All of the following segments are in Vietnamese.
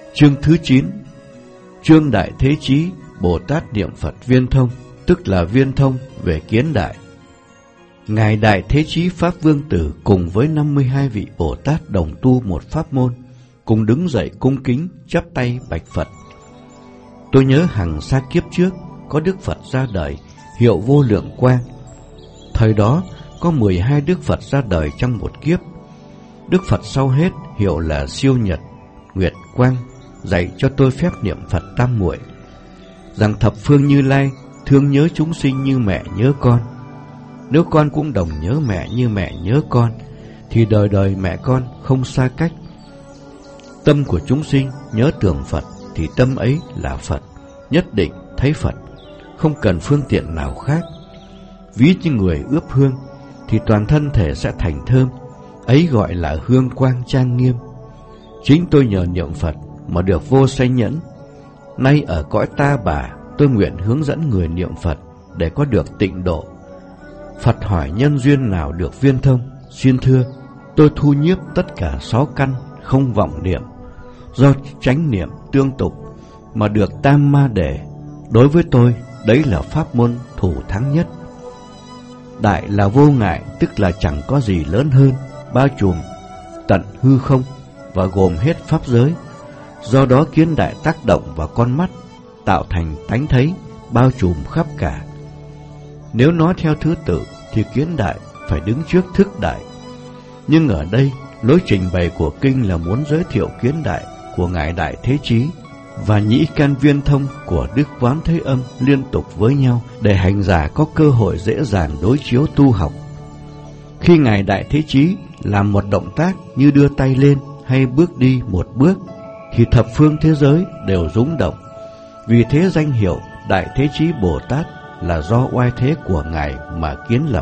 Chương thứ 9. Chương Đại Thế Chí Bồ Tát niệm Phật viên thông, tức là viên thông về kiến đại. Ngài Đại Thế Chí Pháp Vương Tử cùng với 52 vị Bồ Tát đồng tu một pháp môn, cùng đứng dậy cung kính chắp tay bạch Phật. Tôi nhớ hằng xa kiếp trước có Đức Phật ra đời, hiệu Vô Lượng Quang. Thời đó có 12 Đức Phật ra đời trong một kiếp. Đức Phật sau hết hiệu là Siêu Nhật, Nguyệt Quang, dạy cho tôi phép niệm Phật tam muội, rằng thập phương Như Lai thương nhớ chúng sinh như mẹ nhớ con. Nếu con cũng đồng nhớ mẹ như mẹ nhớ con, thì đời đời mẹ con không xa cách. Tâm của chúng sinh nhớ tưởng Phật, thì tâm ấy là Phật, nhất định thấy Phật, không cần phương tiện nào khác. Ví như người ướp hương, thì toàn thân thể sẽ thành thơm, ấy gọi là hương quang trang nghiêm. Chính tôi nhờ niệm Phật mà được vô sanh nhẫn. Nay ở cõi ta bà, tôi nguyện hướng dẫn người niệm Phật để có được tịnh độ. Phật hỏi nhân duyên nào được viên thông? Xin thưa, tôi thu nhiếp tất cả 6 căn không vọng niệm, do chánh niệm tương tục mà được tam ma đề. Đối với tôi, đấy là pháp môn thủ thắng nhất. Đại là vô ngại, tức là chẳng có gì lớn hơn, bao trùm tận hư không và gồm hết pháp giới. Do đó kiến đại tác động vào con mắt, tạo thành tánh thấy, bao trùm khắp cả. Nếu nói theo thứ tự thì kiến đại phải đứng trước thức đại. Nhưng ở đây, lối trình bày của kinh là muốn giới thiệu kiến đại của Ngài Đại Thế Chí và nhĩ can viên thông của Đức Quán Thế Âm liên tục với nhau, để hành giả có cơ hội dễ dàng đối chiếu tu học. Khi Ngài Đại Thế Chí làm một động tác như đưa tay lên hay bước đi một bước, thì thập phương thế giới đều rúng động. Vì thế danh hiệu Đại Thế Chí Bồ Tát là do oai thế của Ngài mà kiến lập.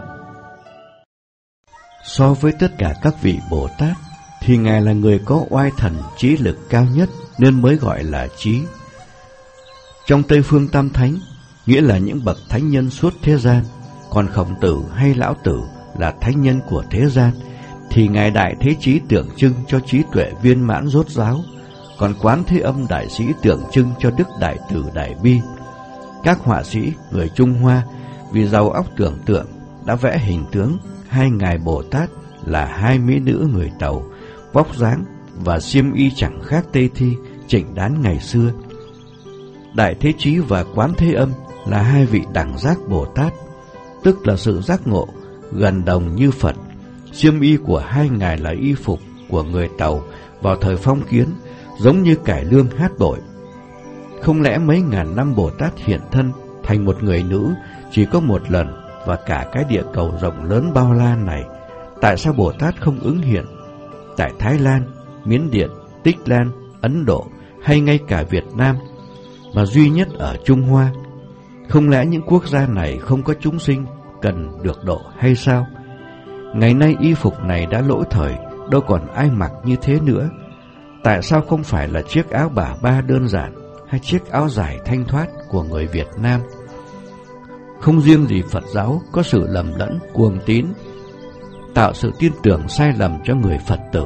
So với tất cả các vị Bồ Tát, thì Ngài là người có oai thần trí lực cao nhất, nên mới gọi là trí. Trong Tây Phương Tam Thánh, nghĩa là những bậc thánh nhân suốt thế gian, còn Khổng Tử hay Lão Tử là thánh nhân của thế gian, thì Ngài Đại Thế Chí tượng trưng cho trí tuệ viên mãn rốt ráo, còn Quán Thế Âm Đại Sĩ tượng trưng cho đức đại từ đại bi. Các họa sĩ người Trung Hoa vì giàu óc tưởng tượng đã vẽ hình tướng hai ngài Bồ Tát là hai mỹ nữ người Tàu, vóc dáng và xiêm y chẳng khác Tây Thi Trịnh Đán ngày xưa. Đại Thế Chí và Quán Thế Âm là hai vị đẳng giác Bồ Tát, tức là sự giác ngộ gần đồng như Phật. Xiêm y của hai ngài là y phục của người Tàu vào thời phong kiến, giống như cải lương hát bội. Không lẽ mấy ngàn năm Bồ Tát hiện thân thành một người nữ chỉ có một lần, và cả cái địa cầu rộng lớn bao la này, tại sao Bồ Tát không ứng hiện tại Thái Lan, Miến Điện, Tích Lan, Ấn Độ hay ngay cả Việt Nam, mà duy nhất ở Trung Hoa? Không lẽ những quốc gia này không có chúng sinh cần được độ hay sao? Ngày nay y phục này đã lỗi thời, đâu còn ai mặc như thế nữa. Tại sao không phải là chiếc áo bà ba đơn giản hay chiếc áo dài thanh thoát của người Việt Nam? Không riêng gì Phật giáo có sự lầm lẫn, cuồng tín, tạo sự tin tưởng sai lầm cho người Phật tử.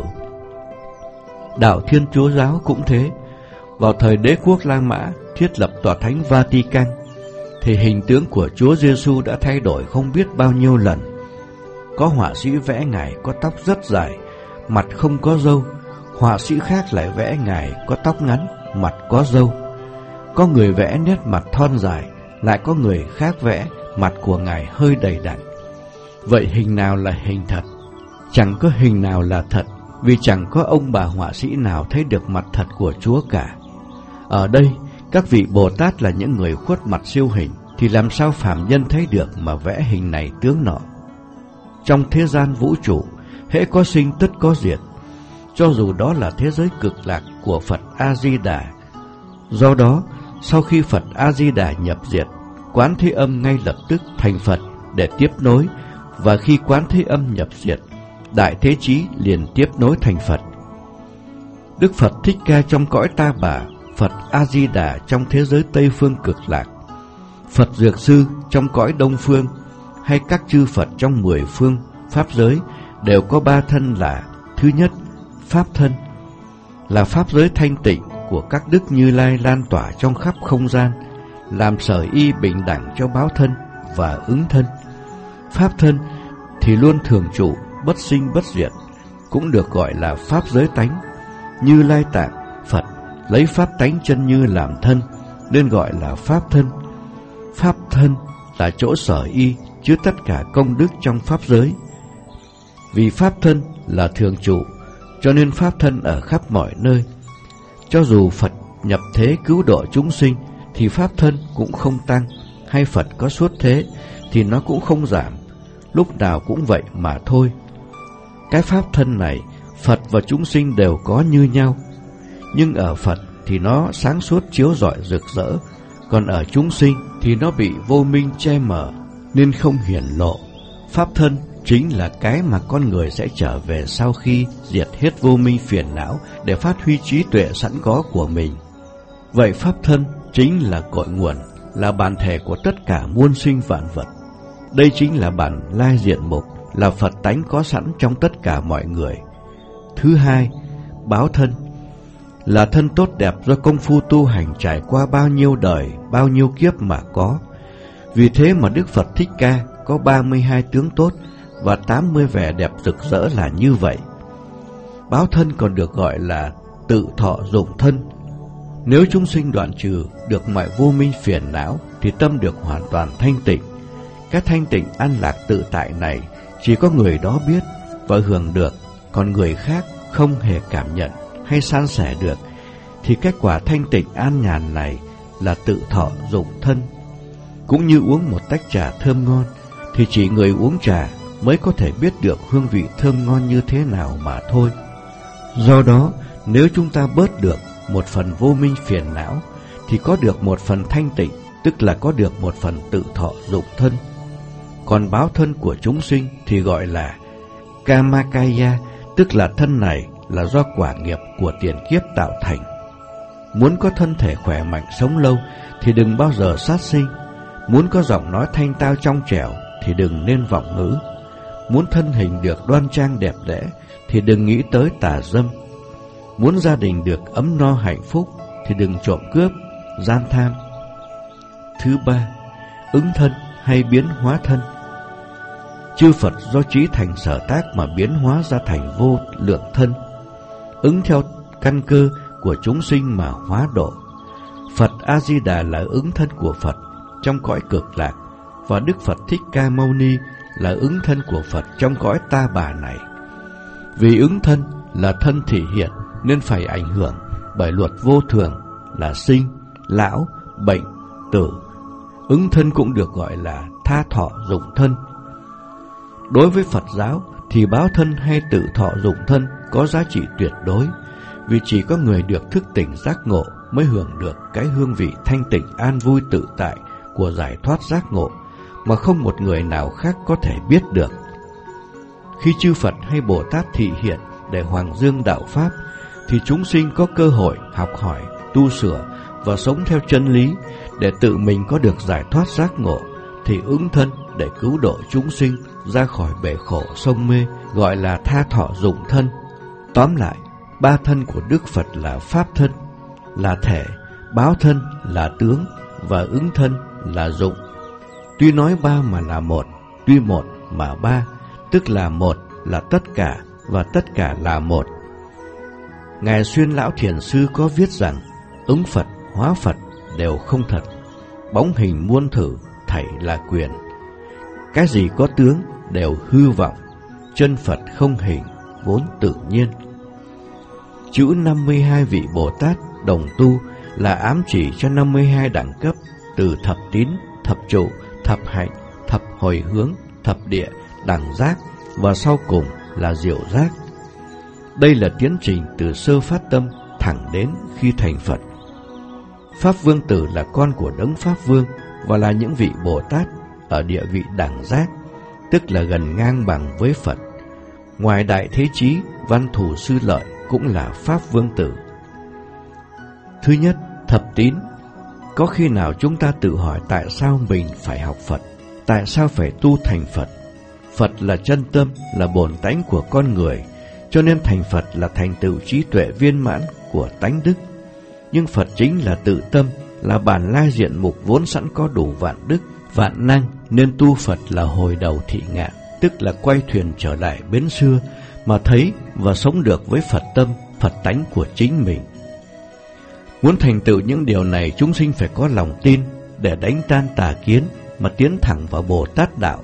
Đạo Thiên Chúa giáo cũng thế. Vào thời Đế quốc La Mã thiết lập tòa thánh Vatican, thì hình tướng của Chúa Giêsu đã thay đổi không biết bao nhiêu lần. Có họa sĩ vẽ Ngài có tóc rất dài, mặt không có râu. Họa sĩ khác lại vẽ Ngài có tóc ngắn, mặt có râu. Có người vẽ nét mặt thon dài, lại có người khác vẽ mặt của Ngài hơi đầy đặn. Vậy hình nào là hình thật? Chẳng có hình nào là thật, vì chẳng có ông bà họa sĩ nào thấy được mặt thật của Chúa cả. Ở đây, các vị Bồ Tát là những người khuất mặt siêu hình, thì làm sao phàm nhân thấy được mà vẽ hình này tướng nọ? Trong thế gian vũ trụ, hễ có sinh tất có diệt, cho dù đó là thế giới cực lạc của Phật A-di-đà. Do đó, sau khi Phật A-di-đà nhập diệt, Quán Thế Âm ngay lập tức thành Phật để tiếp nối, và khi Quán Thế Âm nhập diệt, Đại Thế Chí liền tiếp nối thành Phật. Đức Phật Thích Ca trong cõi ta bà, Phật A-di-đà trong thế giới Tây Phương cực lạc, Phật Dược Sư trong cõi Đông Phương, hay các chư Phật trong 10 phương pháp giới đều có 3 thân là: thứ nhất, Pháp thân, là pháp giới thanh tịnh của các đức Như Lai lan tỏa trong khắp không gian, làm sở y bình đẳng cho báo thân và ứng thân. Pháp thân thì luôn thường trụ, bất sinh bất diệt, cũng được gọi là pháp giới tánh. Như Lai Tạng Phật lấy pháp tánh chân như làm thân, nên gọi là pháp thân. Pháp thân là chỗ sở y chứa tất cả công đức trong pháp giới. Vì pháp thân là thường trụ, cho nên pháp thân ở khắp mọi nơi. Cho dù Phật nhập thế cứu độ chúng sinh thì pháp thân cũng không tăng, hay Phật có xuất thế thì nó cũng không giảm, lúc nào cũng vậy mà thôi. Cái pháp thân này Phật và chúng sinh đều có như nhau, nhưng ở Phật thì nó sáng suốt chiếu rọi rực rỡ, còn ở chúng sinh thì nó bị vô minh che mờ nên không hiển lộ. Pháp thân chính là cái mà con người sẽ trở về sau khi diệt hết vô minh phiền não để phát huy trí tuệ sẵn có của mình. Vậy pháp thân chính là cội nguồn, là bản thể của tất cả muôn sinh vạn vật. Đây chính là bản lai diện mục, là Phật tánh có sẵn trong tất cả mọi người. Thứ hai, báo thân là thân tốt đẹp do công phu tu hành trải qua bao nhiêu đời, bao nhiêu kiếp mà có. Vì thế mà Đức Phật Thích Ca có 32 tướng tốt và 80 vẻ đẹp rực rỡ là như vậy. Báo thân còn được gọi là tự thọ dụng thân. Nếu chúng sinh đoạn trừ được mọi vô minh phiền não thì tâm được hoàn toàn thanh tịnh. Cái thanh tịnh an lạc tự tại này chỉ có người đó biết và hưởng được, còn người khác không hề cảm nhận hay san sẻ được, thì kết quả thanh tịnh an nhàn này là tự thọ dụng thân. Cũng như uống một tách trà thơm ngon thì chỉ người uống trà mới có thể biết được hương vị thơm ngon như thế nào mà thôi. Do đó, nếu chúng ta bớt được một phần vô minh phiền não thì có được một phần thanh tịnh, tức là có được một phần tự thọ dụng thân. Còn báo thân của chúng sinh thì gọi là Kamakaya, tức là thân này là do quả nghiệp của tiền kiếp tạo thành. Muốn có thân thể khỏe mạnh sống lâu thì đừng bao giờ sát sinh. Muốn có giọng nói thanh tao trong trẻo thì đừng nên vọng ngữ. Muốn thân hình được đoan trang đẹp đẽ thì đừng nghĩ tới tà dâm. Muốn gia đình được ấm no hạnh phúc thì đừng trộm cướp, gian tham. Thứ ba, ứng thân hay biến hóa thân. Chư Phật do trí thành sở tác mà biến hóa ra thành vô lượng thân, ứng theo căn cơ của chúng sinh mà hóa độ. Phật A-di-đà là ứng thân của Phật trong cõi cực lạc, và Đức Phật Thích Ca Mâu Ni là ứng thân của Phật trong cõi ta bà này. Vì ứng thân là thân thị hiện nên phải ảnh hưởng bởi luật vô thường là sinh, lão, bệnh, tử. Ứng thân cũng được gọi là tha thọ dụng thân. Đối với Phật giáo thì báo thân hay tự thọ dụng thân có giá trị tuyệt đối, vì chỉ có người được thức tỉnh giác ngộ mới hưởng được cái hương vị thanh tịnh an vui tự tại của giải thoát giác ngộ mà không một người nào khác có thể biết được. Khi chư Phật hay Bồ Tát thị hiện để hoàng dương đạo pháp thì chúng sinh có cơ hội học hỏi, tu sửa và sống theo chân lý để tự mình có được giải thoát giác ngộ, thì ứng thân để cứu độ chúng sinh ra khỏi bể khổ sông mê, gọi là tha thọ dụng thân. Tóm lại, ba thân của Đức Phật là pháp thân, là thể, báo thân là tướng và ứng thân là dụng. Tuy nói ba mà là một, tuy một mà ba, tức là một là tất cả và tất cả là một. Ngài Xuyên Lão Thiền Sư có viết rằng ứng Phật, hóa Phật đều không thật, bóng hình muôn thử thảy là quyền. Cái gì có tướng đều hư vọng, chân Phật không hình vốn tự nhiên. Chữ 52 vị Bồ Tát đồng tu là ám chỉ cho 52 đẳng cấp từ thập tín, thập trụ, thập hạnh, thập hồi hướng, thập địa, đẳng giác và sau cùng là diệu giác. Đây là tiến trình từ sơ phát tâm thẳng đến khi thành Phật. Pháp Vương Tử là con của Đấng Pháp Vương và là những vị Bồ Tát ở địa vị đẳng giác, tức là gần ngang bằng với Phật. Ngoài Đại Thế Chí, Văn Thù Sư Lợi cũng là Pháp Vương Tử. Thứ nhất, thập tín. Có khi nào chúng ta tự hỏi tại sao mình phải học Phật, tại sao phải tu thành Phật? Phật là chân tâm, là bổn tánh của con người, cho nên thành Phật là thành tựu trí tuệ viên mãn của tánh đức. nhưng Phật chính là tự tâm, là bản lai diện mục vốn sẵn có đủ vạn đức, vạn năng, nên tu Phật là hồi đầu thị ngạn, tức là quay thuyền trở lại bến xưa mà thấy và sống được với Phật tâm, Phật tánh của chính mình. Muốn thành tựu những điều này, chúng sinh phải có lòng tin để đánh tan tà kiến mà tiến thẳng vào Bồ Tát đạo.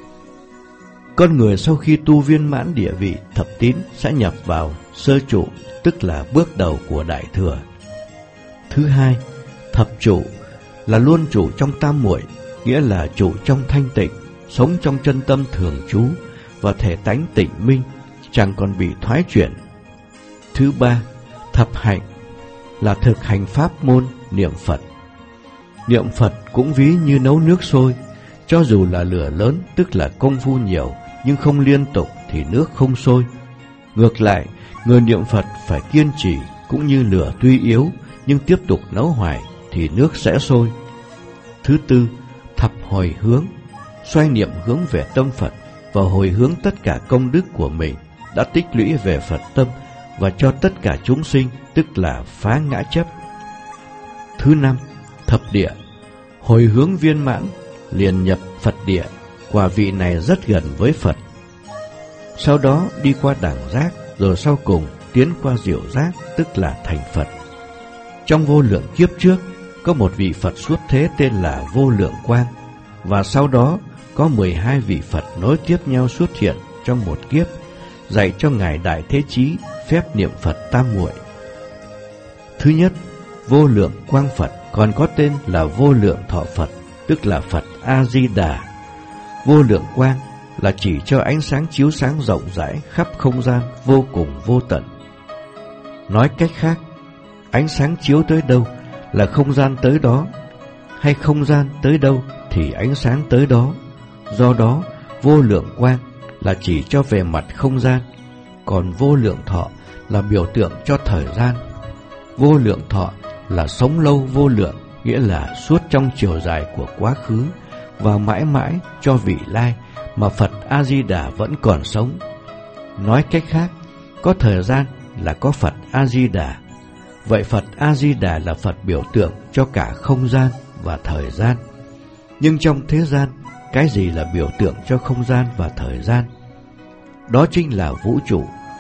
Con người sau khi tu viên mãn địa vị thập tín sẽ nhập vào sơ trụ, tức là bước đầu của Đại Thừa. Thứ hai, thập trụ là luôn trụ trong tam muội, nghĩa là trụ trong thanh tịnh, sống trong chân tâm thường trú và thể tánh tịnh minh, chẳng còn bị thoái chuyển. Thứ ba, thập hạnh là thực hành pháp môn niệm Phật. Niệm Phật cũng ví như nấu nước sôi, cho dù là lửa lớn, tức là công phu nhiều, nhưng không liên tục thì nước không sôi. Ngược lại, người niệm Phật phải kiên trì, cũng như lửa tuy yếu nhưng tiếp tục nấu hoài thì nước sẽ sôi. Thứ tư, thập hồi hướng, xoay niệm hướng về tâm Phật và hồi hướng tất cả công đức của mình đã tích lũy về Phật tâm và cho tất cả chúng sinh, tức là phá ngã chấp. Thứ năm, thập địa, hồi hướng viên mãn liền nhập Phật địa, quả vị này rất gần với Phật. Sau đó đi qua đẳng giác, rồi sau cùng tiến qua diệu giác, tức là thành Phật. Trong vô lượng kiếp trước, có một vị Phật xuất thế tên là Vô Lượng Quang, và sau đó có 12 vị Phật nối tiếp nhau xuất hiện trong một kiếp, dạy cho Ngài Đại Thế Chí phép niệm Phật tam muội. Thứ nhất, Vô Lượng Quang Phật, còn có tên là Vô Lượng Thọ Phật, tức là Phật A-di-đà. Vô lượng quang là chỉ cho ánh sáng chiếu sáng rộng rãi khắp không gian vô cùng vô tận. Nói cách khác, ánh sáng chiếu tới đâu là không gian tới đó, hay không gian tới đâu thì ánh sáng tới đó. Do đó, vô lượng quang là chỉ cho về mặt không gian, còn vô lượng thọ là biểu tượng cho thời gian. Vô lượng thọ là sống lâu vô lượng, nghĩa là suốt trong chiều dài của quá khứ và mãi mãi cho vị lai mà Phật A-di-đà vẫn còn sống. Nói cách khác, có thời gian là có Phật A-di-đà. Vậy Phật A-di-đà là Phật biểu tượng cho cả không gian và thời gian. Nhưng trong thế gian, cái gì là biểu tượng cho không gian và thời gian? Đó chính là vũ trụ.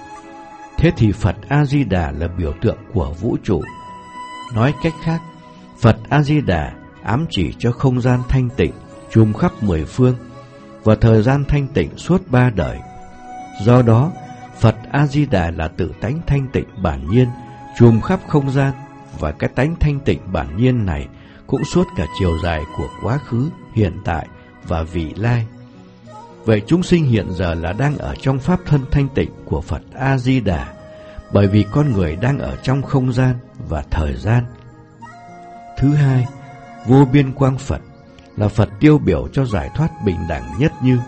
Thế thì Phật A-di-đà là biểu tượng của vũ trụ. Nói cách khác, Phật A-di-đà ám chỉ cho không gian thanh tịnh trùm khắp 10 phương và thời gian thanh tịnh suốt 3 đời. Do đó, Phật A-di-đà là tự tánh thanh tịnh bản nhiên trùm khắp không gian, và cái tánh thanh tịnh bản nhiên này cũng suốt cả chiều dài của quá khứ, hiện tại và vị lai. Vậy chúng sinh hiện giờ là đang ở trong pháp thân thanh tịnh của Phật A-di-đà, bởi vì con người đang ở trong không gian và thời gian. Thứ hai, Vô biên quang Phật là Phật tiêu biểu cho giải thoát bình đẳng nhất như.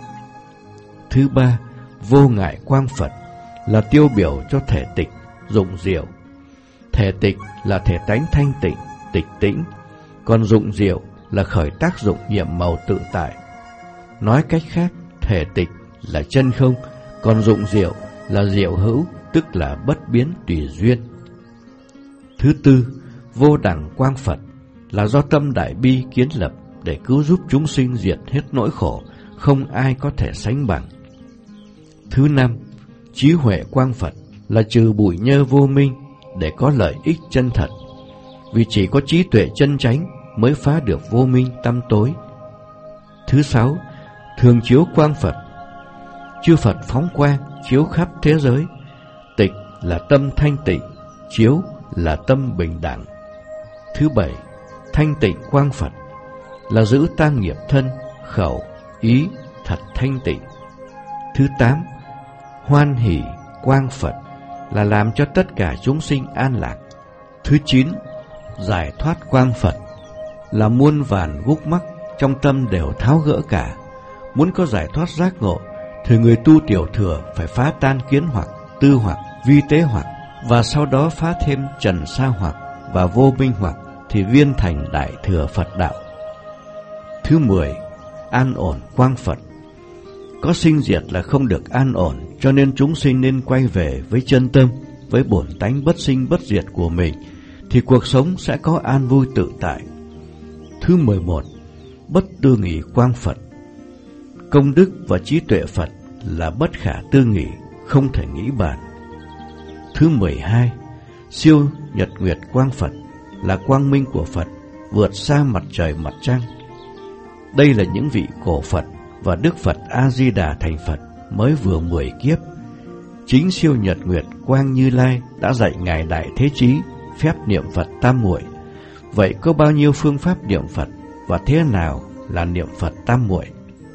Thứ ba, Vô ngại quang Phật là tiêu biểu cho thể tịch, dụng diệu. Thể tịch là thể tánh thanh tịnh, tịch tĩnh, còn dụng diệu là khởi tác dụng nhiệm màu tự tại. Nói cách khác, thể tịch là chân không, còn dụng diệu là diệu hữu, tức là bất biến tùy duyên. Thứ tư, Vô đẳng quang Phật là do tâm đại bi kiến lập để cứu giúp chúng sinh diệt hết nỗi khổ, không ai có thể sánh bằng. Thứ năm, Trí huệ quang Phật là trừ bụi nhơ vô minh để có lợi ích chân thật, vì chỉ có trí tuệ chân chánh mới phá được vô minh tăm tối. Thứ sáu, Thường chiếu quang Phật, chư Phật phóng quang chiếu khắp thế giới. Tịch là tâm thanh tịnh, chiếu là tâm bình đẳng. Thứ bảy, Thanh tịnh quang Phật là giữ tam nghiệp thân, khẩu, ý thật thanh tịnh. Thứ tám, Hoan hỷ quang Phật là làm cho tất cả chúng sinh an lạc. Thứ chín, Giải thoát quang Phật là muôn vàn gúc mắc trong tâm đều tháo gỡ cả. Muốn có giải thoát giác ngộ thì người tu tiểu thừa phải phá tan kiến hoặc, tư hoặc, vi tế hoặc, và sau đó phá thêm trần sa hoặc và vô minh hoặc, thì viên thành đại thừa Phật đạo. Thứ 10, An ổn quang Phật. Có sinh diệt là không được an ổn, cho nên chúng sinh nên quay về với chân tâm, với bổn tánh bất sinh bất diệt của mình, thì cuộc sống sẽ có an vui tự tại. Thứ 11. Bất tư nghị quang Phật. Công đức và trí tuệ Phật là bất khả tư nghị, không thể nghĩ bàn. Thứ 12. Siêu nhật nguyệt quang Phật là quang minh của Phật, vượt xa mặt trời mặt trăng. Đây là những vị cổ Phật và Đức Phật A-di-đà thành Phật mới vừa 10 kiếp. Chính siêu nhật nguyệt quang Như Lai đã dạy Ngài Đại Thế Chí phép niệm Phật tam muội. Vậy có bao nhiêu phương pháp niệm Phật và thế nào là niệm Phật tam muội?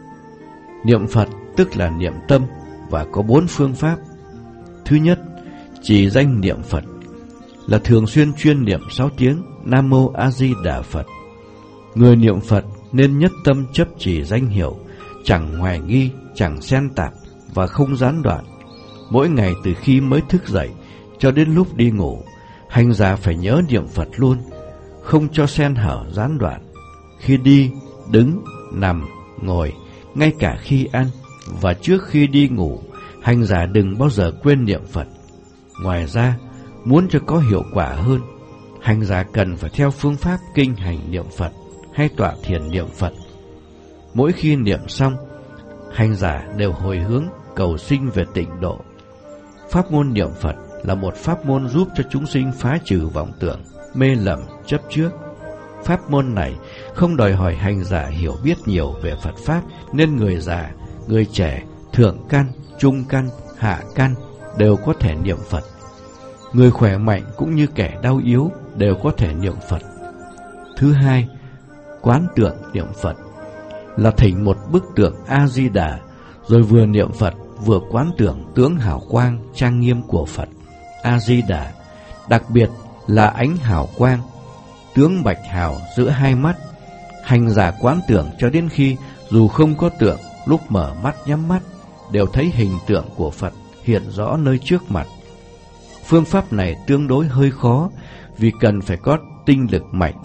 Niệm Phật tức là niệm tâm và có 4 phương pháp. Thứ nhất, trì danh niệm Phật là thường xuyên chuyên niệm 6 tiếng Nam Mô A Di Đà Phật. Người niệm Phật nên nhất tâm chấp trì danh hiệu, chẳng hoài nghi, chẳng xen tạp và không gián đoạn. Mỗi ngày từ khi mới thức dậy cho đến lúc đi ngủ, hành giả phải nhớ niệm Phật luôn, không cho xen hở gián đoạn. Khi đi, đứng, nằm, ngồi, ngay cả khi ăn và trước khi đi ngủ, hành giả đừng bao giờ quên niệm Phật. Ngoài ra, muốn cho có hiệu quả hơn, hành giả cần phải theo phương pháp kinh hành niệm Phật hay tọa thiền niệm Phật. Mỗi khi niệm xong, hành giả đều hồi hướng cầu sinh về tịnh độ. Pháp môn niệm Phật là một pháp môn giúp cho chúng sinh phá trừ vọng tưởng, mê lầm, chấp trước. Pháp môn này không đòi hỏi hành giả hiểu biết nhiều về Phật Pháp, nên người già, người trẻ, thượng căn, trung căn, hạ căn đều có thể niệm Phật. Người khỏe mạnh cũng như kẻ đau yếu đều có thể niệm Phật. Thứ hai, quán tưởng niệm Phật là thỉnh một bức tượng A-di-đà, rồi vừa niệm Phật vừa quán tưởng tướng hào quang trang nghiêm của Phật A-di-đà, đặc biệt là ánh hào quang, tướng bạch hào giữa hai mắt. Hành giả quán tưởng cho đến khi dù không có tượng, lúc mở mắt nhắm mắt đều thấy hình tượng của Phật hiện rõ nơi trước mặt. Phương pháp này tương đối hơi khó vì cần phải có tinh lực mạnh,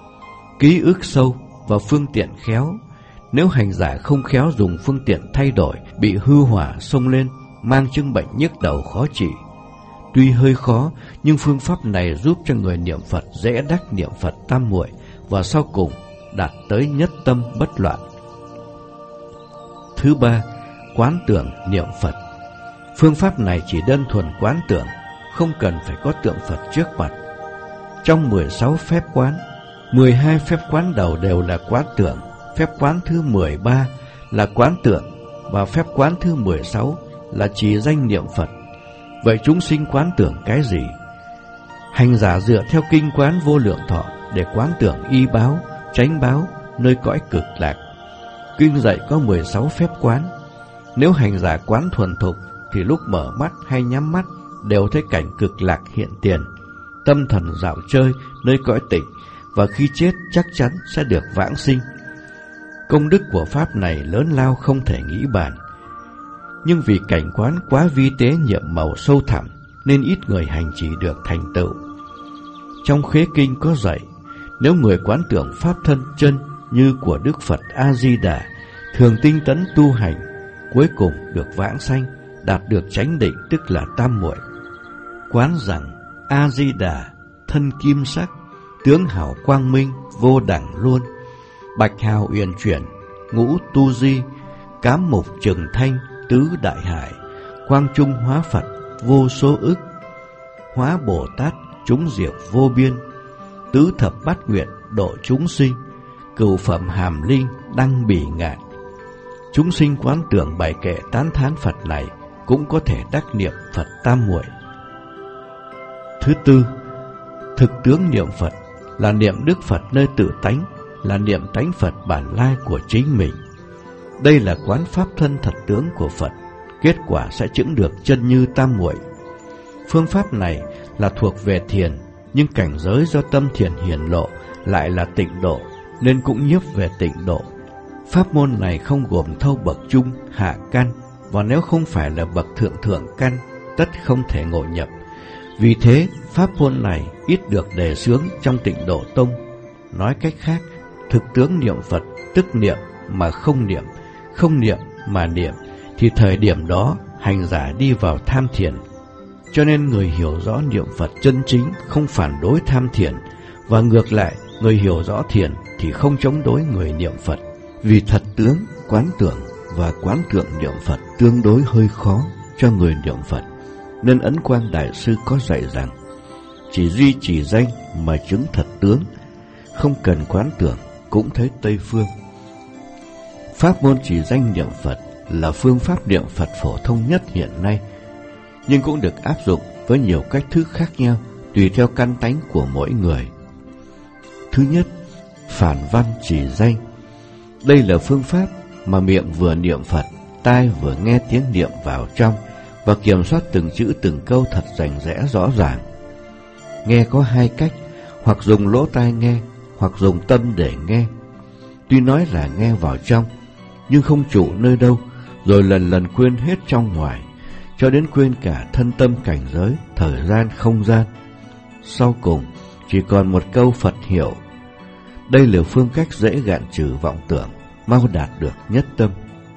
ký ức sâu và phương tiện khéo. Nếu hành giả không khéo dùng phương tiện thay đổi, bị hư hỏa xông lên, mang chứng bệnh nhức đầu khó trị. Tuy hơi khó, nhưng phương pháp này giúp cho người niệm Phật dễ đắc niệm Phật tam muội và sau cùng đạt tới nhất tâm bất loạn. Thứ ba, quán tưởng niệm Phật. Phương pháp này chỉ đơn thuần quán tưởng, không cần phải có tượng Phật trước mặt. Trong 16 phép quán, 12 phép quán đầu đều là quán tưởng, phép quán thứ 13 là quán tưởng và phép quán thứ 16 là trì danh niệm Phật. Vậy chúng sinh quán tưởng cái gì? Hành giả dựa theo kinh quán Vô Lượng Thọ để quán tưởng y báo, chánh báo, nơi cõi cực lạc. Kinh dạy có 16 phép quán. Nếu hành giả quán thuần thục thì lúc mở mắt hay nhắm mắt đều thấy cảnh cực lạc hiện tiền, tâm thần dạo chơi nơi cõi tịnh, và khi chết chắc chắn sẽ được vãng sinh. Công đức của pháp này lớn lao không thể nghĩ bàn. Nhưng vì cảnh quán quá vi tế nhiệm màu sâu thẳm nên ít người hành trì được thành tựu. Trong Khế Kinh có dạy, nếu người quán tưởng pháp thân chân như của Đức Phật A-di-đà, thường tinh tấn tu hành, cuối cùng được vãng sanh, đạt được chánh định tức là tam muội. Quán rằng A-di-đà thân kim sắc, tướng hào quang minh vô đẳng luôn, bạch hào uyển chuyển, ngũ tu di, cám mục trường thanh, tứ đại hải, quang trung hóa Phật vô số ức, hóa Bồ Tát chúng diệu vô biên, tứ thập bát nguyện độ chúng sinh, cửu phẩm hàm linh đăng bỉ ngạn. Chúng sinh quán tưởng bài kệ tán thán Phật này cũng có thể đắc niệm Phật tam muội. Thứ tư, thực tướng niệm Phật là niệm Đức Phật nơi tự tánh, là niệm tánh Phật bản lai của chính mình. Đây là quán pháp thân thật tướng của Phật, kết quả sẽ chứng được chân như tam muội. Phương pháp này là thuộc về thiền, nhưng cảnh giới do tâm thiền hiển lộ lại là tịnh độ, nên cũng nhiếp về tịnh độ. Pháp môn này không gồm thâu bậc trung, hạ căn, và nếu không phải là bậc thượng căn, tất không thể ngộ nhập. Vì thế, pháp môn này ít được đề xướng trong Tịnh Độ Tông. Nói cách khác, thực tướng niệm Phật tức niệm mà không niệm, không niệm mà niệm, thì thời điểm đó hành giả đi vào tham thiền. Cho nên người hiểu rõ niệm Phật chân chính không phản đối tham thiền, và ngược lại, người hiểu rõ thiền thì không chống đối người niệm Phật. Vì thật tướng, quán tưởng và quán tượng niệm Phật tương đối hơi khó cho người niệm Phật, nên Ấn Quang Đại Sư có dạy rằng chỉ duy trì danh mà chứng thật tướng, không cần quán tưởng cũng thấy Tây Phương. Pháp môn chỉ danh niệm Phật là phương pháp niệm Phật phổ thông nhất hiện nay, nhưng cũng được áp dụng với nhiều cách thức khác nhau tùy theo căn tánh của mỗi người. Thứ nhất, phản văn chỉ danh. Đây là phương pháp mà miệng vừa niệm Phật, tai vừa nghe tiếng niệm vào trong và kiểm soát từng chữ từng câu thật rành rẽ rõ ràng. Nghe có hai cách, hoặc dùng lỗ tai nghe, hoặc dùng tâm để nghe. Tuy nói là nghe vào trong, nhưng không trụ nơi đâu, rồi lần lần quên hết trong ngoài, cho đến quên cả thân tâm cảnh giới, thời gian, không gian. Sau cùng, chỉ còn một câu Phật hiệu. Đây là phương cách dễ gạn trừ vọng tưởng, mau đạt được nhất tâm.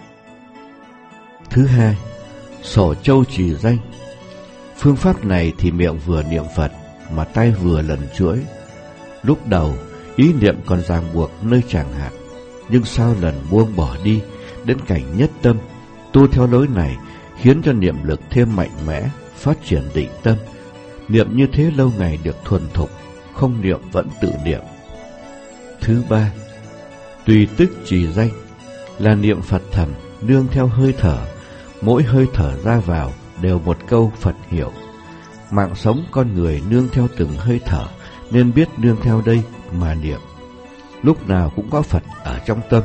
Thứ hai, sổ châu chỉ danh. Phương pháp này thì miệng vừa niệm Phật mà tay vừa lần chuỗi. Lúc đầu, ý niệm còn ràng buộc nơi chẳng hạn, nhưng sau lần buông bỏ đi đến cảnh nhất tâm, tu theo lối này khiến cho niệm lực thêm mạnh mẽ, phát triển định tâm. Niệm như thế lâu ngày được thuần thục, không niệm vẫn tự niệm. Thứ ba, tùy tức chỉ danh, là niệm Phật thầm nương theo hơi thở, mỗi hơi thở ra vào đều một câu Phật hiệu. Mạng sống con người nương theo từng hơi thở, nên biết nương theo đây mà niệm. Lúc nào cũng có Phật ở trong tâm.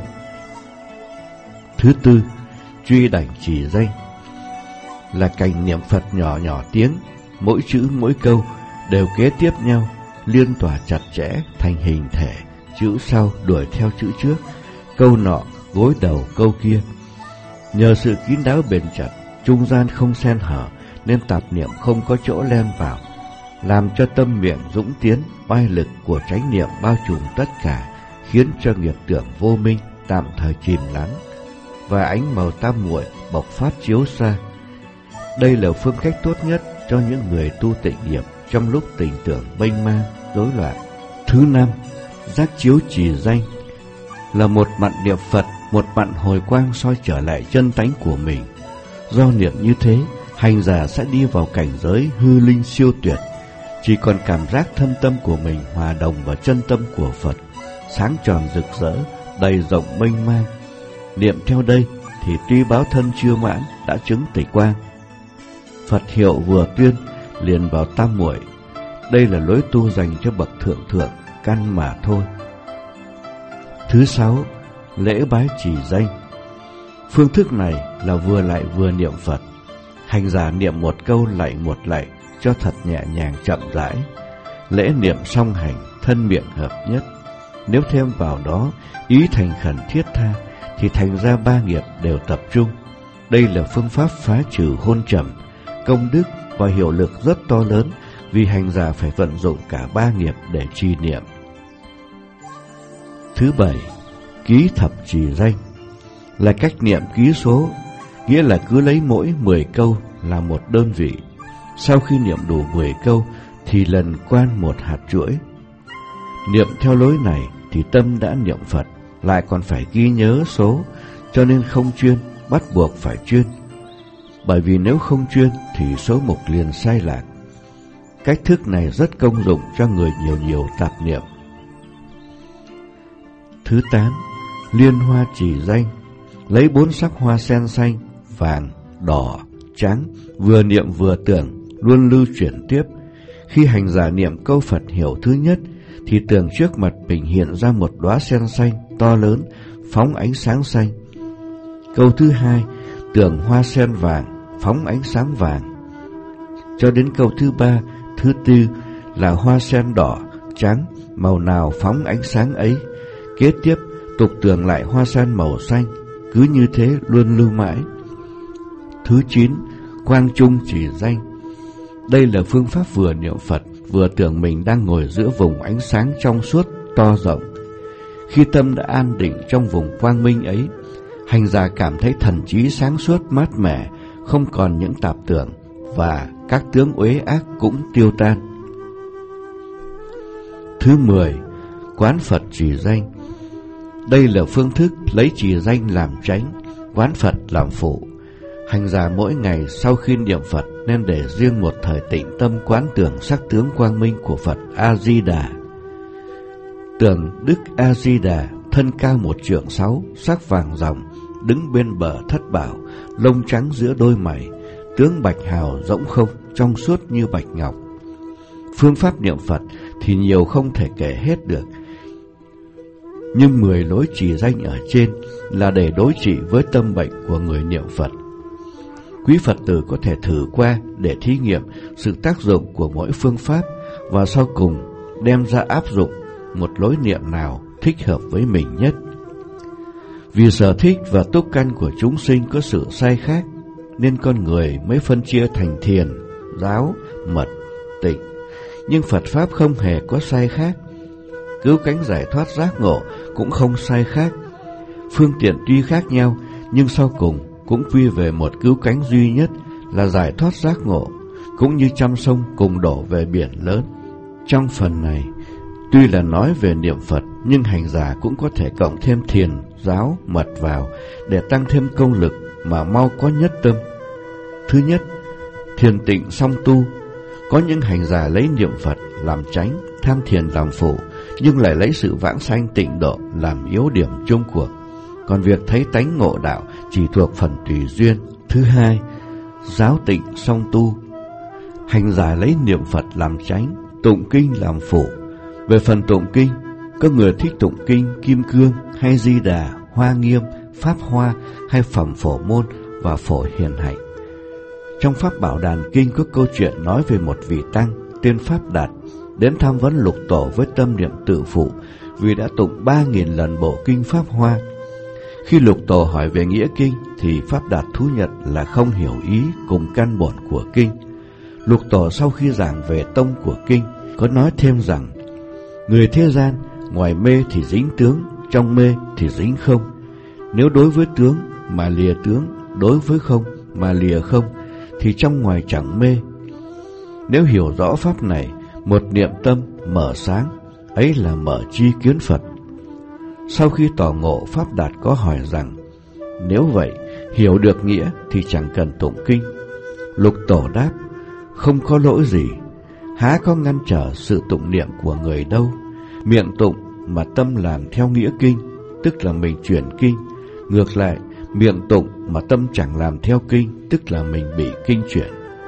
Thứ tư, truy đảnh chỉ danh, là cảnh niệm Phật nhỏ nhỏ tiếng, mỗi chữ mỗi câu đều kế tiếp nhau, liên tỏa chặt chẽ thành hình thể, chữ sau đuổi theo chữ trước, câu nọ gối đầu câu kia. Nhờ sự kín đáo bền chặt, trung gian không xen hở, nên tạp niệm không có chỗ len vào, làm cho tâm miệng dũng tiến, oai lực của chánh niệm bao trùm tất cả, khiến cho nghiệp tưởng vô minh tạm thời chìm lắng và ánh màu tam muội bộc phát chiếu xa. Đây là phương cách tốt nhất cho những người tu tịnh nghiệp trong lúc tình tưởng mênh mang, rối loạn. Thứ năm, giác chiếu chỉ danh, là một mặn niệm Phật, một mặn hồi quang soi trở lại chân tánh của mình. Do niệm như thế, hành giả sẽ đi vào cảnh giới hư linh siêu tuyệt, chỉ còn cảm giác thân tâm của mình hòa đồng vào chân tâm của Phật, sáng tròn rực rỡ, đầy rộng mênh mang. Niệm theo đây thì tuy báo thân chưa mãn đã chứng tịch quang. Phật hiệu vừa tuyên liền vào tam muội. Đây là lối tu dành cho bậc thượng thượng căn mà thôi. Thứ sáu, lễ bái chỉ danh. Phương thức này là vừa lại vừa niệm Phật. Hành giả niệm một câu lạy một lạy cho thật nhẹ nhàng chậm rãi. Lễ niệm song hành, thân miệng hợp nhất. Nếu thêm vào đó ý thành khẩn thiết tha thì thành ra ba nghiệp đều tập trung. Đây là phương pháp phá trừ hôn trầm, công đức và hiệu lực rất to lớn, vì hành giả phải vận dụng cả ba nghiệp để trì niệm. Thứ bảy, ký thập chỉ danh, là cách niệm ký số, nghĩa là cứ lấy mỗi 10 câu là một đơn vị. Sau khi niệm đủ 10 câu thì lần quan một hạt chuỗi. Niệm theo lối này thì tâm đã niệm Phật, lại còn phải ghi nhớ số, cho nên không chuyên, bắt buộc phải chuyên. Bởi vì nếu không chuyên thì số mục liền sai lạc. Cách thức này rất công dụng cho người nhiều tạp niệm. Thứ 8, liên hoa chỉ danh, lấy 4 sắc hoa sen xanh, vàng, đỏ, trắng, vừa niệm vừa tưởng, luôn lưu chuyển tiếp. Khi hành giả niệm câu Phật hiệu thứ nhất thì tưởng trước mặt mình hiện ra một đóa sen xanh to lớn, phóng ánh sáng xanh. Câu thứ hai, tưởng hoa sen vàng, phóng ánh sáng vàng. Cho đến câu thứ ba, thứ tư là hoa sen đỏ, trắng, màu nào phóng ánh sáng ấy. Kế tiếp tục tưởng lại hoa sen màu xanh, cứ như thế luôn lưu mãi. Thứ 9, quang trung chỉ danh. Đây là phương pháp vừa niệm Phật, vừa tưởng mình đang ngồi giữa vùng ánh sáng trong suốt, to rộng. Khi tâm đã an định trong vùng quang minh ấy, hành giả cảm thấy thần trí sáng suốt mát mẻ, không còn những tạp tưởng, và các tướng uế ác cũng tiêu tan. Thứ 10. Quán Phật trì danh. Đây là phương thức lấy trì danh làm chánh, quán Phật làm phụ. Hành giả mỗi ngày sau khi niệm Phật nên để riêng một thời tịnh tâm quán tưởng sắc tướng quang minh của Phật A-di-đà. Tưởng Đức A-di-đà thân cao 1,6 trượng, sắc vàng ròng, đứng bên bờ thất bảo, lông trắng giữa đôi mày, tướng bạch hào rỗng không, trong suốt như bạch ngọc. Phương pháp niệm Phật thì nhiều không thể kể hết được, nhưng 10 lối trì danh ở trên là để đối trị với tâm bệnh của người niệm Phật. Quý Phật tử có thể thử qua để thí nghiệm sự tác dụng của mỗi phương pháp và sau cùng đem ra áp dụng một lối niệm nào thích hợp với mình nhất. Vì sở thích và túc căn của chúng sinh có sự sai khác, nên con người mới phân chia thành thiền, giáo, mật, tịnh. Nhưng Phật Pháp không hề có sai khác. Cứu cánh giải thoát giác ngộ cũng không sai khác. Phương tiện tuy khác nhau, nhưng sau cùng cũng quy về một cứu cánh duy nhất là giải thoát giác ngộ, cũng như trăm sông cùng đổ về biển lớn. Trong phần này, tuy là nói về niệm Phật, nhưng hành giả cũng có thể cộng thêm thiền, giáo, mật vào để tăng thêm công lực mà mau có nhất tâm. Thứ nhất, thiền tịnh song tu. Có những hành giả lấy niệm Phật làm chánh, tham thiền làm phụ, nhưng lại lấy sự vãng sanh tịnh độ làm yếu điểm chung cuộc. Còn việc thấy tánh ngộ đạo chỉ thuộc phần tùy duyên. Thứ hai, giáo tịnh song tu. Hành giả lấy niệm Phật làm chánh, tụng kinh làm phụ. Về phần tụng kinh, có người thích tụng kinh Kim Cương hay Di Đà, Hoa Nghiêm, Pháp Hoa hay Phẩm Phổ Môn và Phổ Hiền Hạnh. Trong Pháp Bảo Đàn Kinh có câu chuyện nói về một vị tăng tên Pháp Đạt đến tham vấn Lục Tổ với tâm niệm tự phụ vì đã tụng 3.000 lần bộ kinh Pháp Hoa. Khi Lục Tổ hỏi về nghĩa kinh thì Pháp Đạt thú nhận là không hiểu ý cùng căn bổn của kinh. Lục Tổ sau khi giảng về tông của kinh có nói thêm rằng: người thế gian ngoài mê thì dính tướng, trong mê thì dính không. Nếu đối với tướng mà lìa tướng, đối với không mà lìa không, thì trong ngoài chẳng mê. Nếu hiểu rõ pháp này, một niệm tâm mở sáng, ấy là mở tri kiến Phật. Sau khi tỏ ngộ, Pháp Đạt có hỏi rằng: nếu vậy, hiểu được nghĩa thì chẳng cần tụng kinh. Lục Tổ đáp: không có lỗi gì, há có ngăn trở sự tụng niệm của người đâu. Miệng tụng mà tâm làm theo nghĩa kinh, tức là mình chuyển kinh. Ngược lại, miệng tụng mà tâm chẳng làm theo kinh, tức là mình bị kinh chuyển.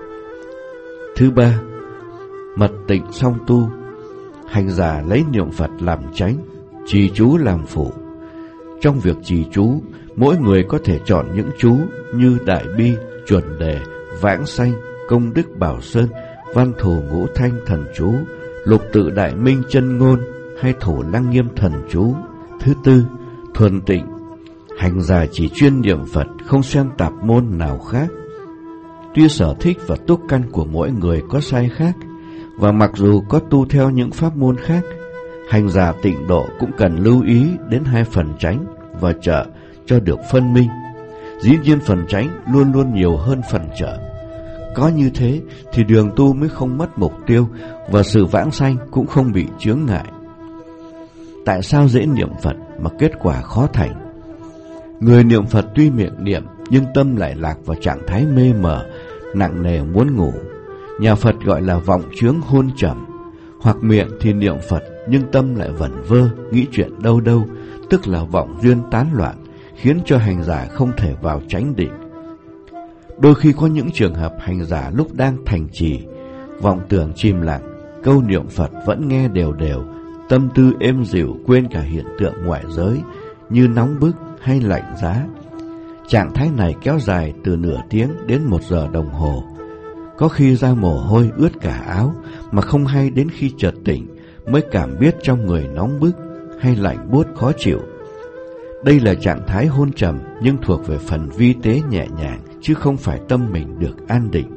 Thứ ba, mật tịnh song tu. Hành giả lấy niệm Phật làm chánh, trì chú làm phụ. Trong việc trì chú, mỗi người có thể chọn những chú như Đại Bi, Chuẩn Đề, Vãng Sanh, Công Đức Bảo Sơn, Văn Thù Ngũ Thanh thần chú, Lục Tự Đại Minh chân ngôn hay Thủ Lăng Nghiêm thần chú. Thứ tư, thuần tịnh. Hành giả chỉ chuyên niệm Phật, không xen tạp môn nào khác. Tuy sở thích và túc căn của mỗi người có sai khác, và mặc dù có tu theo những pháp môn khác, hành giả tịnh độ cũng cần lưu ý đến hai phần chánh và trợ cho được phân minh. Dĩ nhiên phần chánh luôn luôn nhiều hơn phần trợ. Có như thế thì đường tu mới không mất mục tiêu và sự vãng sanh cũng không bị chướng ngại. Tại sao dễ niệm Phật mà kết quả khó thành? Người niệm Phật tuy miệng niệm nhưng tâm lại lạc vào trạng thái mê mờ, nặng nề muốn ngủ. Nhà Phật gọi là vọng chướng hôn trầm. Hoặc miệng thì niệm Phật nhưng tâm lại vẩn vơ, nghĩ chuyện đâu đâu, tức là vọng duyên tán loạn, khiến cho hành giả không thể vào chánh định. Đôi khi có những trường hợp hành giả lúc đang thành trì, vọng tưởng chìm lặng, câu niệm Phật vẫn nghe đều đều, tâm tư êm dịu, quên cả hiện tượng ngoại giới như nóng bức hay lạnh giá. Trạng thái này kéo dài từ nửa tiếng đến 1 giờ đồng hồ. Có khi ra mồ hôi ướt cả áo, mà không hay đến khi chợt tỉnh mới cảm biết trong người nóng bức hay lạnh buốt khó chịu. Đây là trạng thái hôn trầm nhưng thuộc về phần vi tế nhẹ nhàng, chứ không phải tâm mình được an định.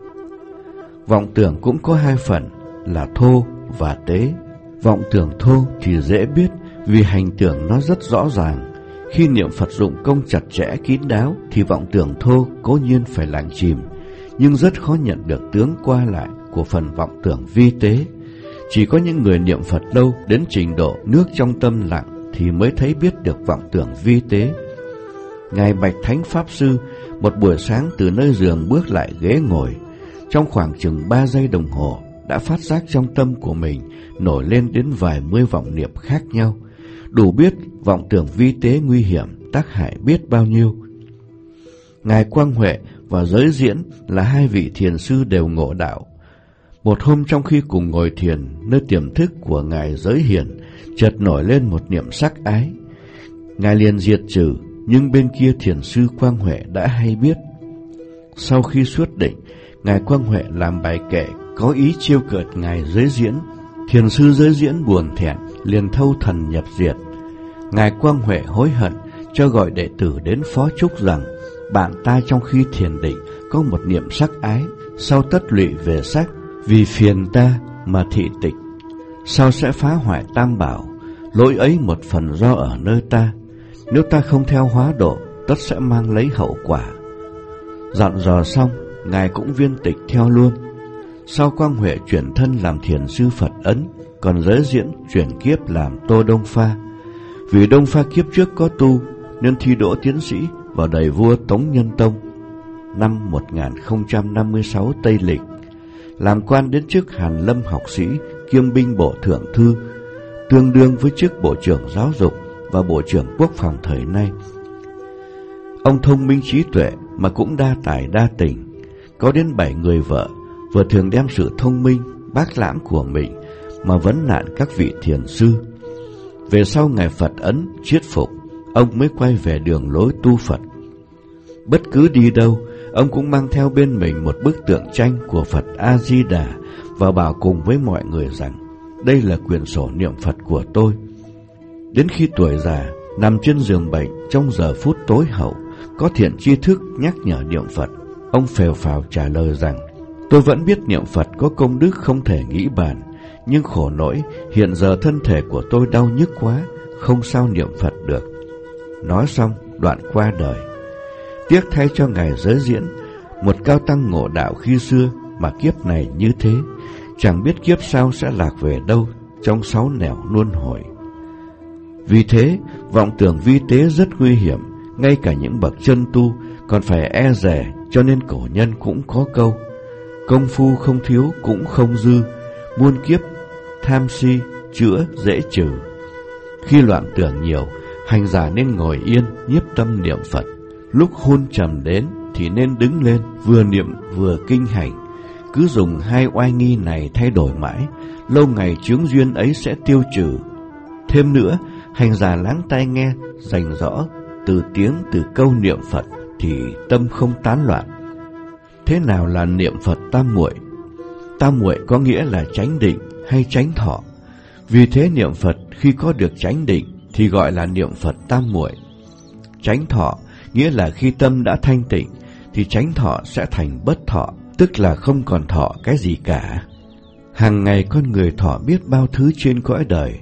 Vọng tưởng cũng có hai phần là thô và tế. Vọng tưởng thô thì dễ biết vì hành tưởng nó rất rõ ràng. Khi niệm Phật dụng công chặt chẽ kín đáo thì vọng tưởng thô cố nhiên phải lảng chìm. nhưng rất khó nhận được tướng qua lại của phần vọng tưởng vi tế. Chỉ có những người niệm Phật lâu đến trình độ nước trong tâm lặng thì mới thấy biết được vọng tưởng vi tế. Ngài Bạch Thánh Pháp Sư một buổi sáng từ nơi giường bước lại ghế ngồi, trong khoảng chừng 3 giây đồng hồ đã phát giác trong tâm của mình nổi lên đến vài mươi vọng niệm khác nhau, đủ biết vọng tưởng vi tế nguy hiểm tác hại biết bao nhiêu. Ngài Quang Huệ và Giới Diễn là hai vị thiền sư đều ngộ đạo. Một hôm trong khi cùng ngồi thiền, nơi tiềm thức của Ngài Giới Hiển chợt nổi lên một niệm sắc ái. Ngài liền diệt trừ, nhưng bên kia thiền sư Quang Huệ đã hay biết. Sau khi xuất định, Ngài Quang Huệ làm bài kệ có ý trêu cợt Ngài Giới Diễn. Thiền sư Giới Diễn buồn thẹn, liền thâu thần nhập diệt. Ngài Quang Huệ hối hận, cho gọi đệ tử đến phó chúc rằng: bạn ta trong khi thiền định có một niệm sắc ái, sau tất lụy về sắc, vì phiền ta mà thị tịch, sau sẽ phá hoại tam bảo. Lỗi ấy một phần do ở nơi ta, nếu ta không theo hóa độ, tất sẽ mang lấy hậu quả. Dặn dò xong, Ngài cũng viên tịch theo luôn. Sau Quang Huệ chuyển thân làm thiền sư Phật Ấn, còn Giới Diễn chuyển kiếp làm Tô Đông Pha. Vì Đông Pha kiếp trước có tu nên thi đỗ tiến sĩ vào đời vua Tống Nhân Tông năm 1056 Tây Lịch, làm quan đến chức Hàn Lâm học sĩ kiêm binh bộ thượng thư, tương đương với chức bộ trưởng giáo dục và bộ trưởng quốc phòng thời nay. Ông thông minh trí tuệ mà cũng đa tài đa tình, có đến 7 người vợ, vừa thường đem sự thông minh bác lãm của mình mà vấn nạn các vị thiền sư. Về sau Ngài Phật Ấn chiết phục, ông mới quay về đường lối tu Phật. Bất cứ đi đâu, ông cũng mang theo bên mình một bức tượng tranh của Phật A Di Đà và bảo cùng với mọi người rằng: đây là quyển sổ niệm Phật của tôi. Đến khi tuổi già, nằm trên giường bệnh trong giờ phút tối hậu, có thiện tri thức nhắc nhở niệm Phật, ông phèo phào trả lời rằng: tôi vẫn biết niệm Phật có công đức không thể nghĩ bàn, nhưng khổ nỗi hiện giờ thân thể của tôi đau nhức quá, không sao niệm Phật được. Nói xong đoạn qua đời. Tiếc thay cho Ngài Giới Diễn, một cao tăng ngộ đạo khi xưa mà kiếp này như thế, chẳng biết kiếp sau sẽ lạc về đâu trong 6 nẻo luân hồi. Vì thế, vọng tưởng vi tế rất nguy hiểm, ngay cả những bậc chân tu còn phải e dè, cho nên cổ nhân cũng có câu: công phu không thiếu cũng không dư, muôn kiếp tham si chữa dễ trừ. Khi loạn tưởng nhiều, hành giả nên ngồi yên nhiếp tâm niệm Phật. Lúc hôn trầm đến thì nên đứng lên, vừa niệm vừa kinh hành. Cứ dùng hai oai nghi này thay đổi mãi, lâu ngày chướng duyên ấy sẽ tiêu trừ. Thêm nữa, hành giả lắng tai nghe rành rõ từ tiếng từ câu niệm Phật thì tâm không tán loạn. Thế nào là niệm Phật tam muội? Tam muội có nghĩa là chánh định hay chánh thọ. Vì thế niệm Phật khi có được chánh định thì gọi là niệm Phật tam muội. Chánh thọ nghĩa là khi tâm đã thanh tịnh thì chánh thọ sẽ thành bất thọ, tức là không còn thọ cái gì cả. Hàng ngày con người thọ biết bao thứ trên cõi đời.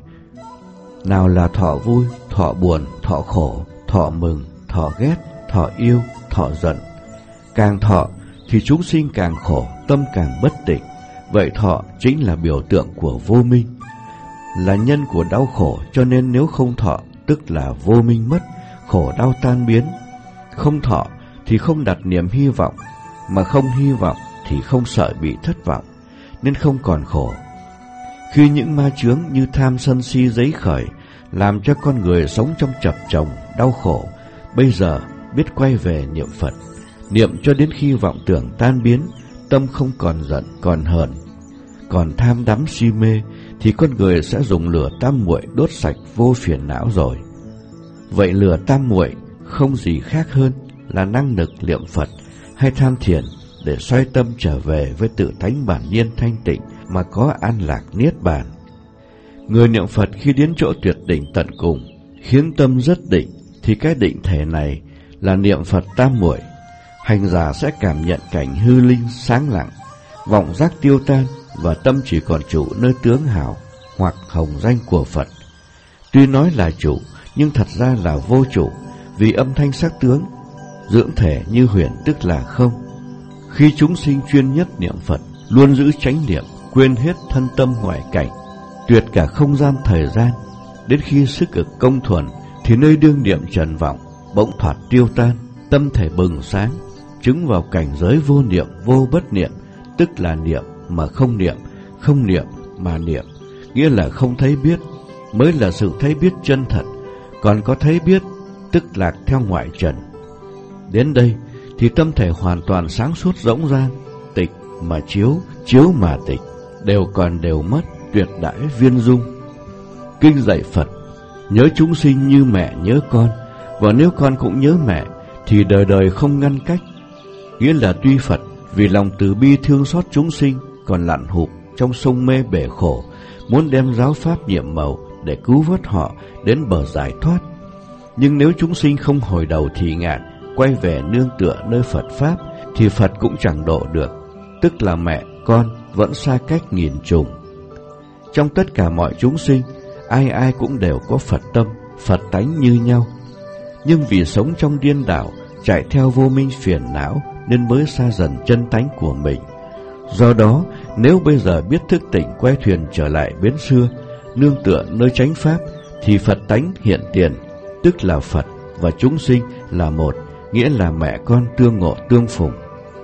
Nào là thọ vui, thọ buồn, thọ khổ, thọ mừng, thọ ghét, thọ yêu, thọ giận. Càng thọ thì chúng sinh càng khổ, tâm càng bất tịnh. Vậy thọ chính là biểu tượng của vô minh, là nhân của đau khổ, cho nên nếu không thọ tức là vô minh mất, khổ đau tan biến. Không thọ thì không đặt niềm hy vọng, mà không hy vọng thì không sợ bị thất vọng, nên không còn khổ. Khi những ma chướng như tham sân si dấy khởi, làm cho con người sống trong chập chồng, đau khổ, bây giờ biết quay về niệm Phật, niệm cho đến khi vọng tưởng tan biến, tâm không còn giận, còn hờn, còn tham đắm si mê, thì con người sẽ dùng lửa tam muội đốt sạch vô phiền não rồi. Vậy lửa tam muội không gì khác hơn là năng lực niệm Phật hay tham thiền để xoay tâm trở về với tự tánh bản nhiên thanh tịnh mà có an lạc niết bàn. Người niệm Phật khi đến chỗ tuyệt đỉnh tận cùng, khiến tâm rất định, thì cái định thể này là niệm Phật tam muội. Hành giả sẽ cảm nhận cảnh hư linh sáng lặng, vọng giác tiêu tan và tâm chỉ còn trụ nơi tướng hào hoặc hồng danh của Phật. Tuy nói là chủ nhưng thật ra là vô chủ, vì âm thanh sắc tướng dưỡng thể như huyền tức là không. Khi chúng sinh chuyên nhất niệm Phật, luôn giữ chánh niệm, quên hết thân tâm ngoại cảnh, tuyệt cả không gian thời gian, đến khi sức cực công thuần thì nơi đương niệm trần vọng bỗng thoạt tiêu tan, tâm thể bừng sáng, chứng vào cảnh giới vô niệm vô bất niệm, tức là niệm mà không niệm, không niệm mà niệm, nghĩa là không thấy biết mới là sự thấy biết chân thật, còn có thấy biết tức lạc theo ngoại trần. Đến đây thì tâm thể hoàn toàn sáng suốt rỗng rang, tịch mà chiếu, chiếu mà tịch, đều còn đều mất, tuyệt đãi viên dung. Kinh dạy Phật nhớ chúng sinh như mẹ nhớ con, và nếu con cũng nhớ mẹ thì đời đời không ngăn cách, nghĩa là tuy Phật vì lòng từ bi thương xót chúng sinh còn lặn hụp trong sông mê bể khổ, muốn đem giáo pháp nhiệm màu để cứu vớt họ đến bờ giải thoát, nhưng nếu chúng sinh không hồi đầu thì ngạn, quay về nương tựa nơi Phật pháp thì Phật cũng chẳng độ được, tức là mẹ con vẫn xa cách nghìn trùng. Trong tất cả mọi chúng sinh, ai ai cũng đều có Phật tâm, Phật tánh như nhau, nhưng vì sống trong điên đảo, chạy theo vô minh phiền não nên mới xa dần chân tánh của mình. Do đó, nếu bây giờ biết thức tỉnh quay thuyền trở lại bến xưa, nương tựa nơi chánh pháp, thì Phật tánh hiện tiền, tức là Phật và chúng sinh là một, nghĩa là mẹ con tương ngộ tương phùng.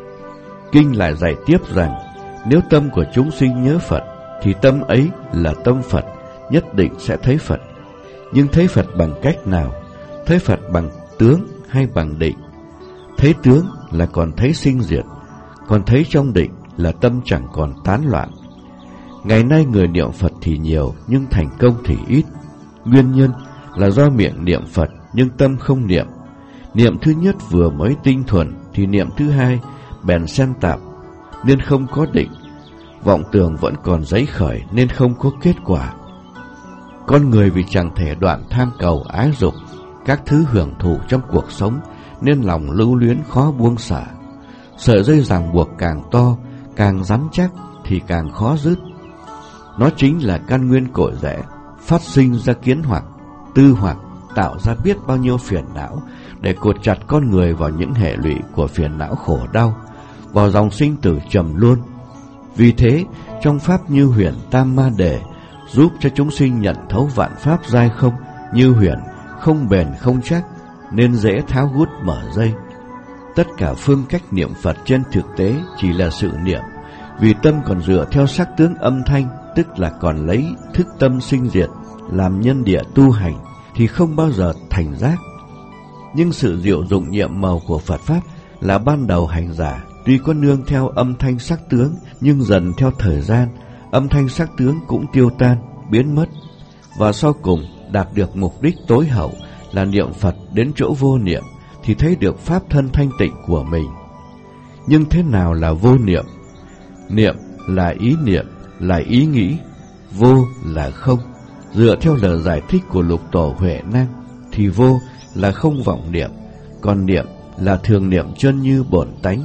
Kinh lại dạy tiếp rằng, nếu tâm của chúng sinh nhớ Phật, thì tâm ấy là tâm Phật, nhất định sẽ thấy Phật. Nhưng thấy Phật bằng cách nào? Thấy Phật bằng tướng hay bằng định? Thấy tướng là còn thấy sinh diệt, còn thấy trong định là tâm chẳng còn tán loạn. Ngày nay người niệm Phật thì nhiều, nhưng thành công thì ít. Nguyên nhân là do miệng niệm Phật nhưng tâm không niệm. Niệm thứ nhất vừa mới tinh thuần thì niệm thứ hai bèn xen tạp, nên không có định. Vọng tưởng vẫn còn giấy khởi nên không có kết quả. Con người vì chẳng thể đoạn tham cầu ái dục, các thứ hưởng thụ trong cuộc sống, nên lòng lưu luyến khó buông xả. Sợi dây ràng buộc càng to, càng rắn chắc thì càng khó dứt. Nó chính là căn nguyên cội rễ, phát sinh ra kiến hoặc, tư hoặc, tạo ra biết bao nhiêu phiền não để cột chặt con người vào những hệ lụy của phiền não khổ đau, vào dòng sinh tử trầm luân. Vì thế, trong pháp Như Huyền Tam Ma Đề giúp cho chúng sinh nhận thấu vạn pháp giai không, như huyền, không bền không chắc, nên dễ tháo gút mở dây. Tất cả phương cách niệm Phật trên thực tế chỉ là sự niệm, vì tâm còn dựa theo sắc tướng âm thanh, tức là còn lấy thức tâm sinh diệt làm nhân địa tu hành, thì không bao giờ thành giác. Nhưng sự diệu dụng nhiệm màu của Phật pháp là ban đầu hành giả tuy có nương theo âm thanh sắc tướng, nhưng dần theo thời gian, âm thanh sắc tướng cũng tiêu tan, biến mất, và sau cùng đạt được mục đích tối hậu là niệm Phật đến chỗ vô niệm, thì thấy được pháp thân thanh tịnh của mình. Nhưng thế nào là vô niệm? Niệm là ý niệm, là ý nghĩ, vô là không. Dựa theo lời giải thích của Lục Tổ Huệ Năng thì vô là không vọng niệm, còn niệm là thường niệm chân như bổn tánh.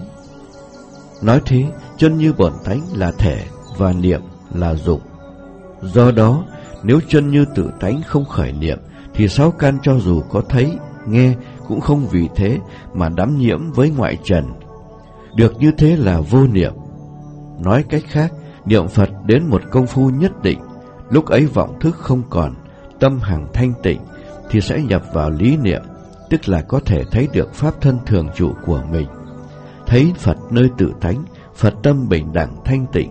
Nói thế, chân như bổn tánh là thể và niệm là dụng. Do đó, nếu chân như tự tánh không khởi niệm thì sáu căn cho dù có thấy, nghe cũng không vì thế mà đắm nhiễm với ngoại trần. Được như thế là vô niệm. Nói cách khác, niệm Phật đến một công phu nhất định, lúc ấy vọng thức không còn, tâm hằng thanh tịnh, thì sẽ nhập vào lý niệm, tức là có thể thấy được pháp thân thường trụ của mình, thấy Phật nơi tự tánh, Phật tâm bình đẳng thanh tịnh.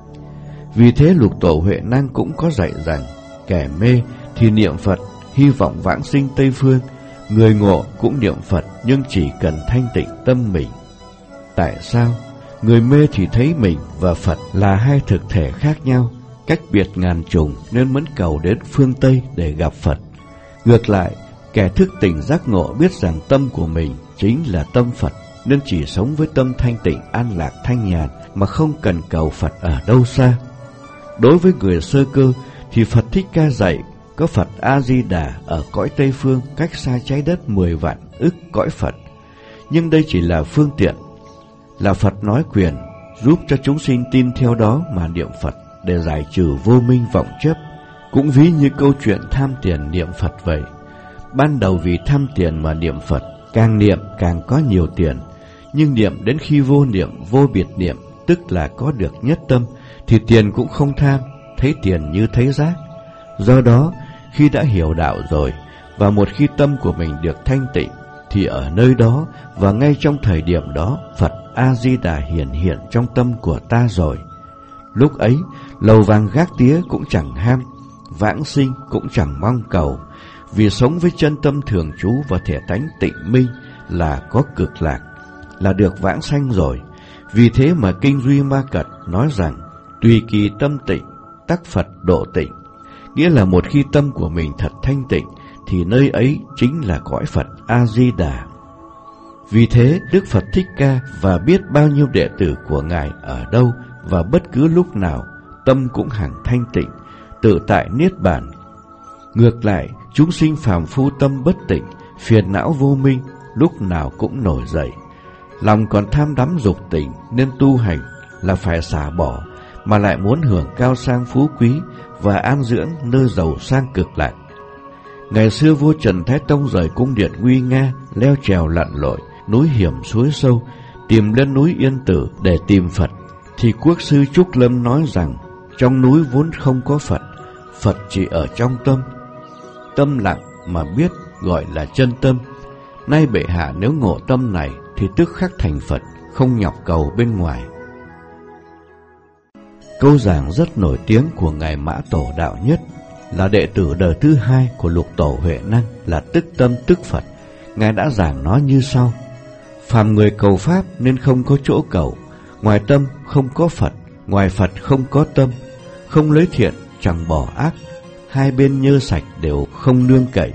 Vì thế Lục Tổ Huệ Năng cũng có dạy rằng, kẻ mê thì niệm Phật hy vọng vãng sinh Tây Phương, người ngộ cũng niệm Phật nhưng chỉ cần thanh tịnh tâm mình. Tại sao? Người mê thì thấy mình và Phật là hai thực thể khác nhau, cách biệt ngàn trùng, nên muốn cầu đến phương Tây để gặp Phật. Ngược lại, kẻ thức tỉnh giác ngộ biết rằng tâm của mình chính là tâm Phật, nên chỉ sống với tâm thanh tịnh an lạc thanh nhàn mà không cần cầu Phật ở đâu xa. Đối với người sơ cơ thì Phật Thích Ca dạy có Phật A-di-đà ở cõi Tây Phương cách xa trái đất 10 vạn ức cõi Phật. Nhưng đây chỉ là phương tiện, là Phật nói quyền, giúp cho chúng sinh tin theo đó mà niệm Phật để giải trừ vô minh vọng chấp. Cũng ví như câu chuyện tham tiền niệm Phật vậy. Ban đầu vì tham tiền mà niệm Phật, càng niệm càng có nhiều tiền, Nhưng niệm đến khi vô niệm, vô biệt niệm, tức là có được nhất tâm, thì tiền cũng không tham, thấy tiền như thấy rác. Do đó, khi đã hiểu đạo rồi, và một khi tâm của mình được thanh tịnh, thì ở nơi đó và ngay trong thời điểm đó, Phật A-di-đà hiển hiện trong tâm của ta rồi. Lúc ấy, lầu vàng gác tía cũng chẳng ham, vãng sinh cũng chẳng mong cầu, vì sống với chân tâm thường trú và thể tánh tịnh minh là có cực lạc, là được vãng sanh rồi. Vì thế mà Kinh Duy Ma Cật nói rằng, tùy kỳ tâm tịnh, tắc Phật độ tịnh, nghĩa là một khi tâm của mình thật thanh tịnh, thì nơi ấy chính là cõi Phật A-di-đà. Vì thế, Đức Phật Thích Ca và biết bao nhiêu đệ tử của Ngài ở đâu và bất cứ lúc nào, tâm cũng hằng thanh tịnh, tự tại niết bàn. Ngược lại, chúng sinh phàm phu tâm bất tịnh, phiền não vô minh, lúc nào cũng nổi dậy. Lòng còn tham đắm dục tình, nên tu hành là phải xả bỏ, mà lại muốn hưởng cao sang phú quý và an dưỡng nơi giàu sang cực lạc. Ngày xưa vua Trần Thái Tông rời cung điện nguy nga, leo trèo lặn lội, núi hiểm suối sâu, tìm lên núi Yên Tử để tìm Phật, thì quốc sư Trúc Lâm nói rằng, trong núi vốn không có Phật, Phật chỉ ở trong tâm. Tâm lặng mà biết gọi là chân tâm. Nay bệ hạ nếu ngộ tâm này thì tức khắc thành Phật, không nhọc cầu bên ngoài. Câu giảng rất nổi tiếng của Ngài Mã Tổ Đạo Nhất, là đệ tử đời thứ hai của Lục Tổ Huệ Năng, là tức tâm tức Phật. Ngài đã giảng nó như sau: phàm người cầu pháp nên không có chỗ cầu, ngoài tâm không có Phật, ngoài Phật không có tâm, không lấy thiện chẳng bỏ ác, hai bên nhơ sạch đều không nương cậy.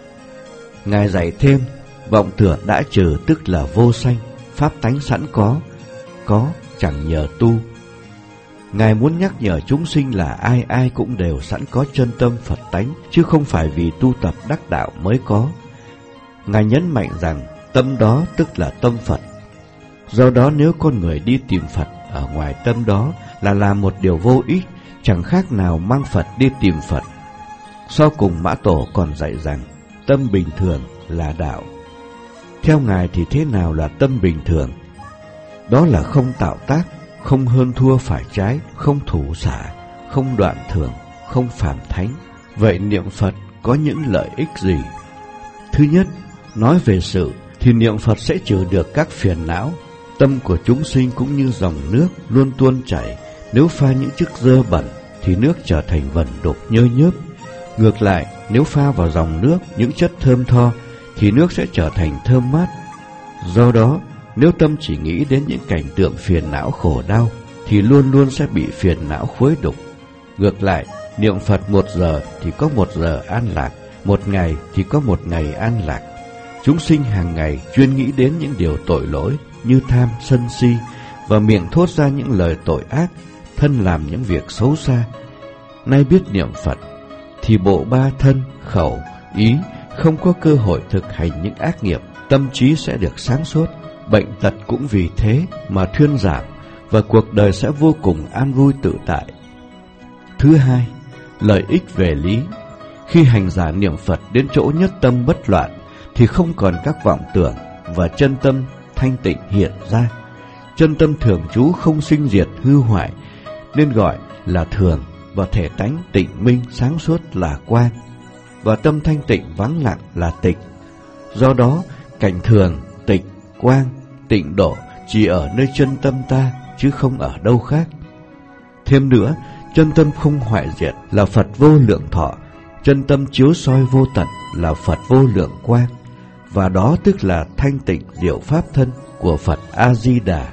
Ngài dạy thêm, vọng tưởng đã trừ tức là vô sanh, pháp tánh sẵn có chẳng nhờ tu. Ngài muốn nhắc nhở chúng sinh là ai ai cũng đều sẵn có chân tâm Phật tánh, chứ không phải vì tu tập đắc đạo mới có. Ngài nhấn mạnh rằng tâm đó tức là tâm Phật. Do đó nếu con người đi tìm Phật ở ngoài tâm đó là làm một điều vô ích, chẳng khác nào mang Phật đi tìm Phật. Sau cùng Mã Tổ còn dạy rằng tâm bình thường là đạo. Theo Ngài thì thế nào là tâm bình thường? Đó là không tạo tác, không hơn thua phải trái, không thủ xả, không đoạn thường, không phàm thánh. Vậy niệm Phật có những lợi ích gì? Thứ nhất, nói về sự thì niệm Phật sẽ trừ được các phiền não. Tâm của chúng sinh cũng như dòng nước luôn tuôn chảy, nếu pha những chất dơ bẩn thì nước trở thành vẩn đục nhơ nhớp. Ngược lại, nếu pha vào dòng nước những chất thơm tho thì nước sẽ trở thành thơm mát. Do đó, nếu tâm chỉ nghĩ đến những cảnh tượng phiền não khổ đau thì luôn luôn sẽ bị phiền não khuấy đục. Ngược lại, niệm Phật 1 giờ thì có 1 giờ an lạc, 1 ngày thì có 1 ngày an lạc. Chúng sinh hàng ngày chuyên nghĩ đến những điều tội lỗi như tham, sân si, và miệng thốt ra những lời tội ác, thân làm những việc xấu xa. Nay biết niệm Phật thì bộ 3 thân, khẩu, ý không có cơ hội thực hành những ác nghiệp, tâm trí sẽ được sáng suốt, bệnh tật cũng vì thế mà thuyên giảm, và cuộc đời sẽ vô cùng an vui tự tại. Thứ hai, lợi ích về lý. Khi hành giả niệm Phật đến chỗ nhất tâm bất loạn thì không còn các vọng tưởng, và chân tâm thanh tịnh hiện ra. Chân tâm thường trú không sinh diệt hư hoại, nên gọi là thường, và thể tánh tịnh minh sáng suốt là quang, và tâm thanh tịnh vắng lặng là tịch. Do đó, cảnh thường, tịch, quang, tịnh độ chỉ ở nơi chân tâm ta, chứ không ở đâu khác. Thêm nữa, chân tâm không hoại diệt là Phật vô lượng thọ, chân tâm chiếu soi vô tận là Phật vô lượng quang, và đó tức là thanh tịnh diệu pháp thân của Phật A-di-đà.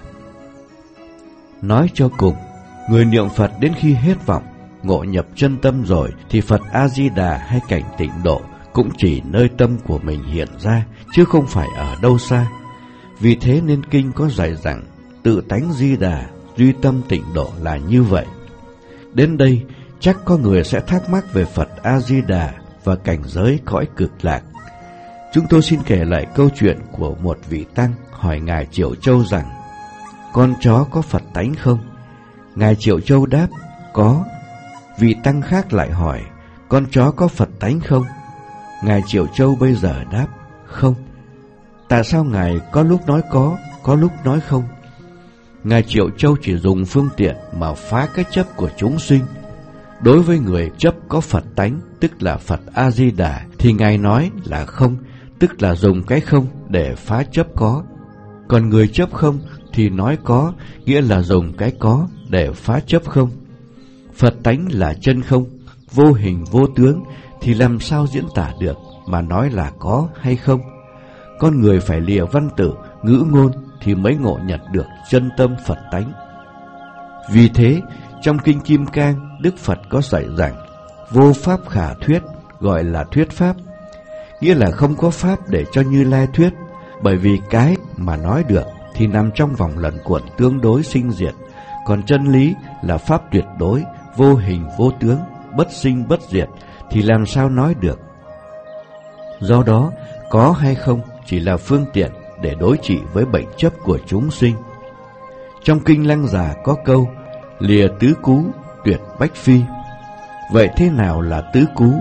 Nói cho cùng, người niệm Phật đến khi hết vọng, ngộ nhập chân tâm rồi thì Phật A-di-đà hay cảnh tịnh độ cũng chỉ nơi tâm của mình hiện ra, chứ không phải ở đâu xa. Vì thế nên kinh có dạy rằng tự tánh di đà, duy tâm tịnh độ là như vậy. Đến đây chắc có người sẽ thắc mắc về Phật A-di-đà và cảnh giới cõi cực lạc. Chúng tôi xin kể lại câu chuyện của một vị tăng hỏi Ngài Triệu Châu rằng: con chó có Phật tánh không? Ngài Triệu Châu đáp: có. Vị tăng khác lại hỏi: con chó có Phật tánh không? Ngài Triệu Châu bây giờ đáp: không. Tại sao Ngài có lúc nói có, có lúc nói không. Ngài Triệu Châu chỉ dùng phương tiện mà phá cái chấp của chúng sinh. Đối với người chấp có Phật tánh, tức là Phật A-di-đà, thì Ngài nói là không, tức là dùng cái không để phá chấp có. Còn người chấp không thì nói có, nghĩa là dùng cái có để phá chấp không. Phật tánh là chân không, vô hình vô tướng, thì làm sao diễn tả được mà nói là có hay không? Con người phải lìa văn tự, ngữ ngôn thì mới ngộ nhận được chân tâm Phật tánh. Vì thế, trong Kinh Kim Cang, Đức Phật có dạy rằng vô pháp khả thuyết, gọi là thuyết pháp, nghĩa là không có pháp để cho Như Lai thuyết, bởi vì cái mà nói được thì nằm trong vòng luẩn quẩn tương đối sinh diệt, còn chân lý là pháp tuyệt đối, vô hình vô tướng, bất sinh bất diệt, thì làm sao nói được. Do đó, có hay không chỉ là phương tiện để đối trị với bệnh chấp của chúng sinh. Trong Kinh Lăng Già có câu lìa tứ cú, tuyệt bách phi. Vậy thế nào là tứ cú?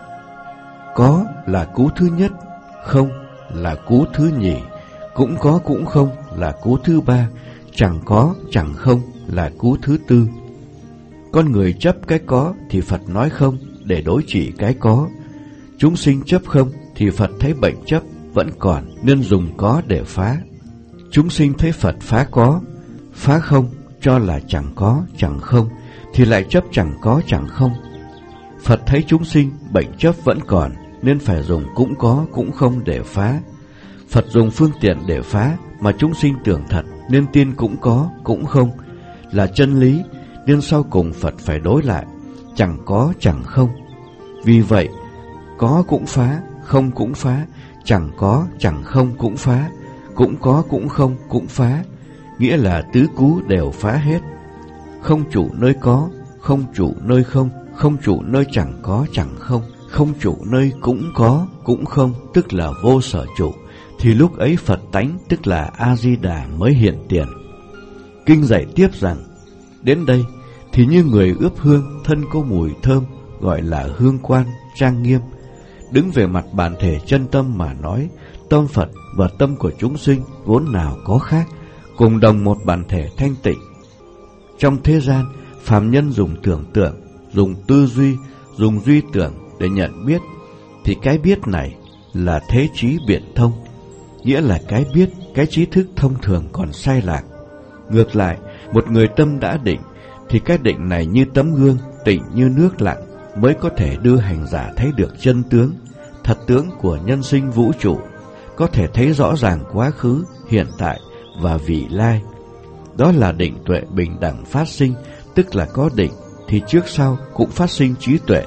Có là cú thứ nhất, không là cú thứ nhì, cũng có cũng không là cú thứ ba, chẳng có chẳng không là cú thứ tư. Con người chấp cái có thì Phật nói không để đối trị cái có. Chúng sinh chấp không thì Phật thấy bệnh chấp vẫn còn nên dùng có để phá. Chúng sinh thấy Phật phá có, phá không cho là chẳng có chẳng không thì lại chấp chẳng có chẳng không. Phật thấy chúng sinh bệnh chấp vẫn còn nên phải dùng cũng có cũng không để phá. Phật dùng phương tiện để phá mà chúng sinh tưởng thật nên tin cũng có cũng không là chân lý, nên sau cùng Phật phải đối lại chẳng có chẳng không. Vì vậy, có cũng phá, không cũng phá, chẳng có chẳng không cũng phá, cũng có cũng không cũng phá, nghĩa là tứ cú đều phá hết. Không trụ nơi có, không trụ nơi không, không trụ nơi chẳng có chẳng không, không trụ nơi cũng có cũng không, tức là vô sở trụ, thì lúc ấy Phật tánh tức là A-di-đà mới hiện tiền. Kinh dạy tiếp rằng, đến đây thì như người ướp hương thân có mùi thơm, gọi là hương quan trang nghiêm. Đứng về mặt bản thể chân tâm mà nói, tâm Phật và tâm của chúng sinh vốn nào có khác, cùng đồng một bản thể thanh tịnh. Trong thế gian, phàm nhân dùng tưởng tượng, dùng tư duy, dùng duy tưởng để nhận biết, thì cái biết này là thế trí biện thông, nghĩa là cái biết, cái trí thức thông thường còn sai lạc. Ngược lại, một người tâm đã định, thì cái định này như tấm gương, tịnh như nước lặng, mới có thể đưa hành giả thấy được chân tướng, thật tướng của nhân sinh vũ trụ, có thể thấy rõ ràng quá khứ, hiện tại và vị lai. Đó là định tuệ bình đẳng phát sinh, tức là có định thì trước sau cũng phát sinh trí tuệ.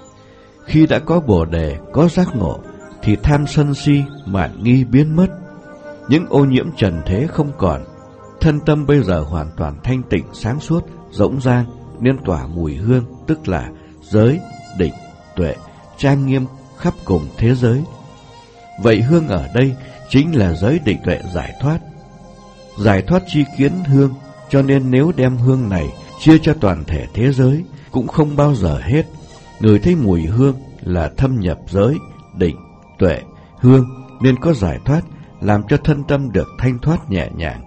Khi đã có Bồ Đề, có giác ngộ, thì tham sân si, mạn nghi biến mất. Những ô nhiễm trần thế không còn. Thân tâm bây giờ hoàn toàn thanh tịnh, sáng suốt, rỗng rang, nên tỏa mùi hương, tức là giới, định, tuệ, trang nghiêm khắp cùng thế giới. Vậy hương ở đây chính là giới định tuệ giải thoát. Giải thoát chi kiến hương, cho nên nếu đem hương này chia cho toàn thể thế giới cũng không bao giờ hết. Người thấy mùi hương là thâm nhập giới, định, tuệ, hương nên có giải thoát, làm cho thân tâm được thanh thoát nhẹ nhàng.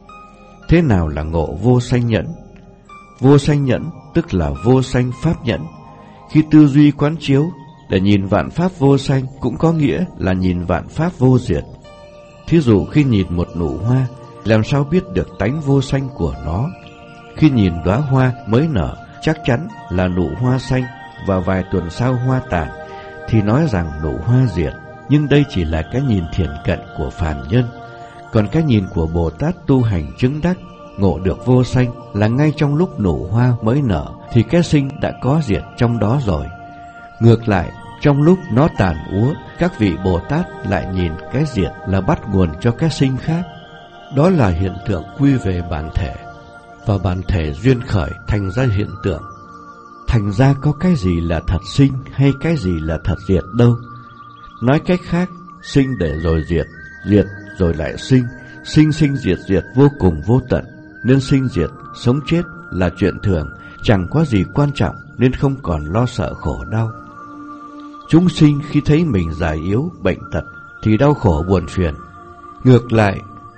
Thế nào là ngộ vô sanh nhẫn? Vô sanh nhẫn tức là vô sanh pháp nhẫn. Khi tư duy quán chiếu để nhìn vạn pháp vô sanh, cũng có nghĩa là nhìn vạn pháp vô diệt. Thí dụ khi nhìn một nụ hoa, làm sao biết được tánh vô sanh của nó? Khi nhìn đóa hoa mới nở, chắc chắn là nụ hoa xanh, và vài tuần sau hoa tàn, thì nói rằng nụ hoa diệt. Nhưng đây chỉ là cái nhìn thiển cận của phàm nhân. Còn cái nhìn của Bồ Tát tu hành chứng đắc, ngộ được vô sanh là ngay trong lúc nụ hoa mới nở thì cái sinh đã có diệt trong đó rồi. Ngược lại, trong lúc nó tàn úa, các vị Bồ Tát lại nhìn cái diệt là bắt nguồn cho cái sinh khác. Đó là hiện tượng quy về bản thể, và bản thể duyên khởi thành ra hiện tượng. Thành ra có cái gì là thật sinh hay cái gì là thật diệt đâu. Nói cách khác, sinh để rồi diệt, diệt rồi lại sinh, sinh sinh diệt diệt vô cùng vô tận, nên sinh diệt, sống chết là chuyện thường, chẳng có gì quan trọng nên không còn lo sợ khổ đau. Chúng sinh khi thấy mình già yếu, bệnh tật thì đau khổ buồn phiền. Ngược lại,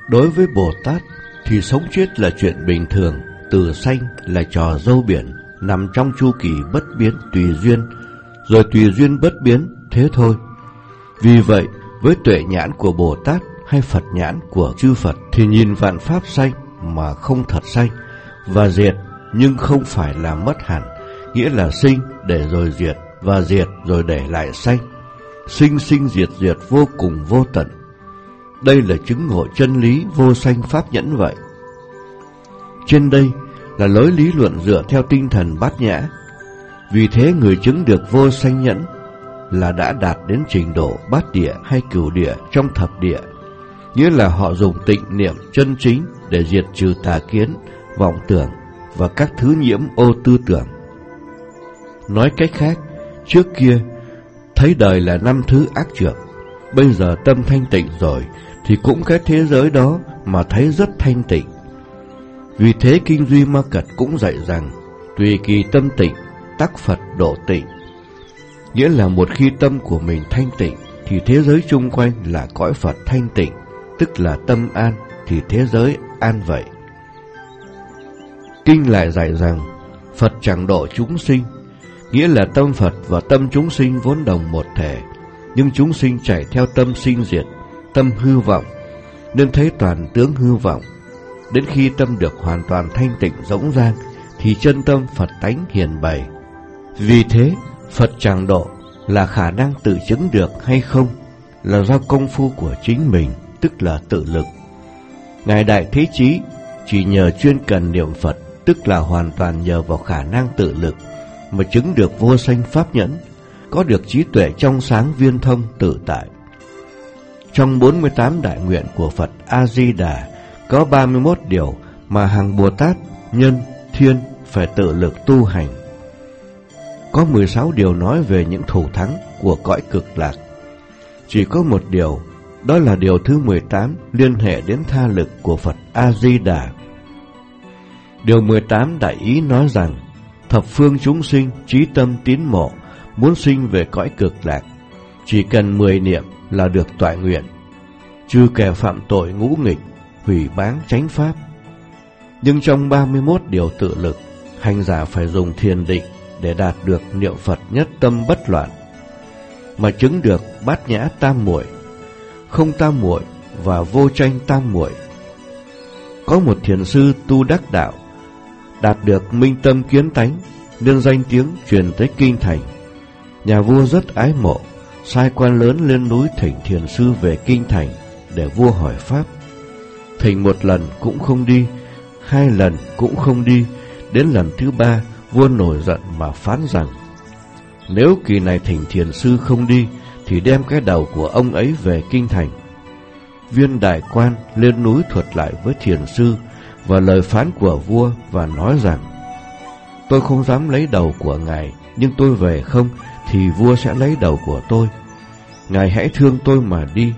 Đối với Bồ Tát thì sống chết là chuyện bình thường, tử sanh là trò dâu biển, nằm trong chu kỳ bất biến tùy duyên, rồi tùy duyên bất biến, thế thôi. Vì vậy, với tuệ nhãn của Bồ Tát hay Phật nhãn của chư Phật thì nhìn vạn pháp sanh mà không thật sanh, và diệt nhưng không phải là mất hẳn, nghĩa là sinh để rồi diệt, và diệt rồi để lại sanh. Sinh sinh diệt diệt vô cùng vô tận. Đây là chứng ngộ chân lý vô sanh pháp nhẫn vậy. Trên đây là lối lý luận dựa theo tinh thần bát nhã. Vì thế người chứng được vô sanh nhẫn là đã đạt đến trình độ bát địa hay cửu địa trong thập địa, nghĩa là họ dùng tịnh niệm chân chính để diệt trừ tà kiến, vọng tưởng và các thứ nhiễm ô tư tưởng. Nói cách khác, trước kia thấy đời là 5 thứ ác trược, bây giờ tâm thanh tịnh rồi thì cũng cái thế giới đó mà thấy rất thanh tịnh. Vì thế Kinh Duy Ma Cật cũng dạy rằng tùy kỳ tâm tịnh, tắc Phật độ tịnh, nghĩa là một khi tâm của mình thanh tịnh thì thế giới chung quanh là cõi Phật thanh tịnh, tức là tâm an thì thế giới an vậy. Kinh lại dạy rằng Phật chẳng độ chúng sinh, nghĩa là tâm Phật và tâm chúng sinh vốn đồng một thể, nhưng chúng sinh chạy theo tâm sinh diệt, tâm hư vọng, nên thấy toàn tướng hư vọng. Đến khi tâm được hoàn toàn thanh tịnh rỗng rang thì chân tâm Phật tánh hiển bày. Vì thế Phật chẳng độ là khả năng tự chứng được hay không là do công phu của chính mình, tức là tự lực. Ngài Đại Thế Chí chỉ nhờ chuyên cần niệm Phật, tức là hoàn toàn nhờ vào khả năng tự lực mà chứng được vô sanh pháp nhẫn, có được trí tuệ trong sáng viên thông tự tại. Trong 48 đại nguyện của Phật A-di-đà có 31 điều mà hàng Bồ Tát, Nhân, Thiên phải tự lực tu hành. Có 16 điều nói về những thủ thắng của cõi cực lạc. Chỉ có một điều, đó là điều thứ 18 liên hệ đến tha lực của Phật A-di-đà. Điều 18 đại ý nói rằng thập phương chúng sinh trí tâm tín mộ muốn sinh về cõi cực lạc, chỉ cần 10 niệm là được toại nguyện, trừ kẻ phạm tội ngũ nghịch, hủy báng chánh pháp. Nhưng trong 31 điều tự lực, hành giả phải dùng thiền định để đạt được niệm Phật nhất tâm bất loạn, mà chứng được bát nhã tam muội, không tam muội và vô tranh tam muội. Có một thiền sư tu đắc đạo, đạt được minh tâm kiến tánh, nên danh tiếng truyền tới kinh thành. Nhà vua rất ái mộ, sai quan lớn lên núi thỉnh thiền sư về kinh thành để vua hỏi pháp. Thỉnh một lần cũng không đi, 2 lần cũng không đi, đến lần thứ 3 vua nổi giận mà phán rằng nếu kỳ này thỉnh thiền sư không đi thì đem cái đầu của ông ấy về kinh thành. Viên đại quan lên núi thuật lại với thiền sư và lời phán của vua và nói rằng tôi không dám lấy đầu của ngài, nhưng tôi về không thì vua sẽ lấy đầu của tôi. Ngài hãy thương tôi mà đi.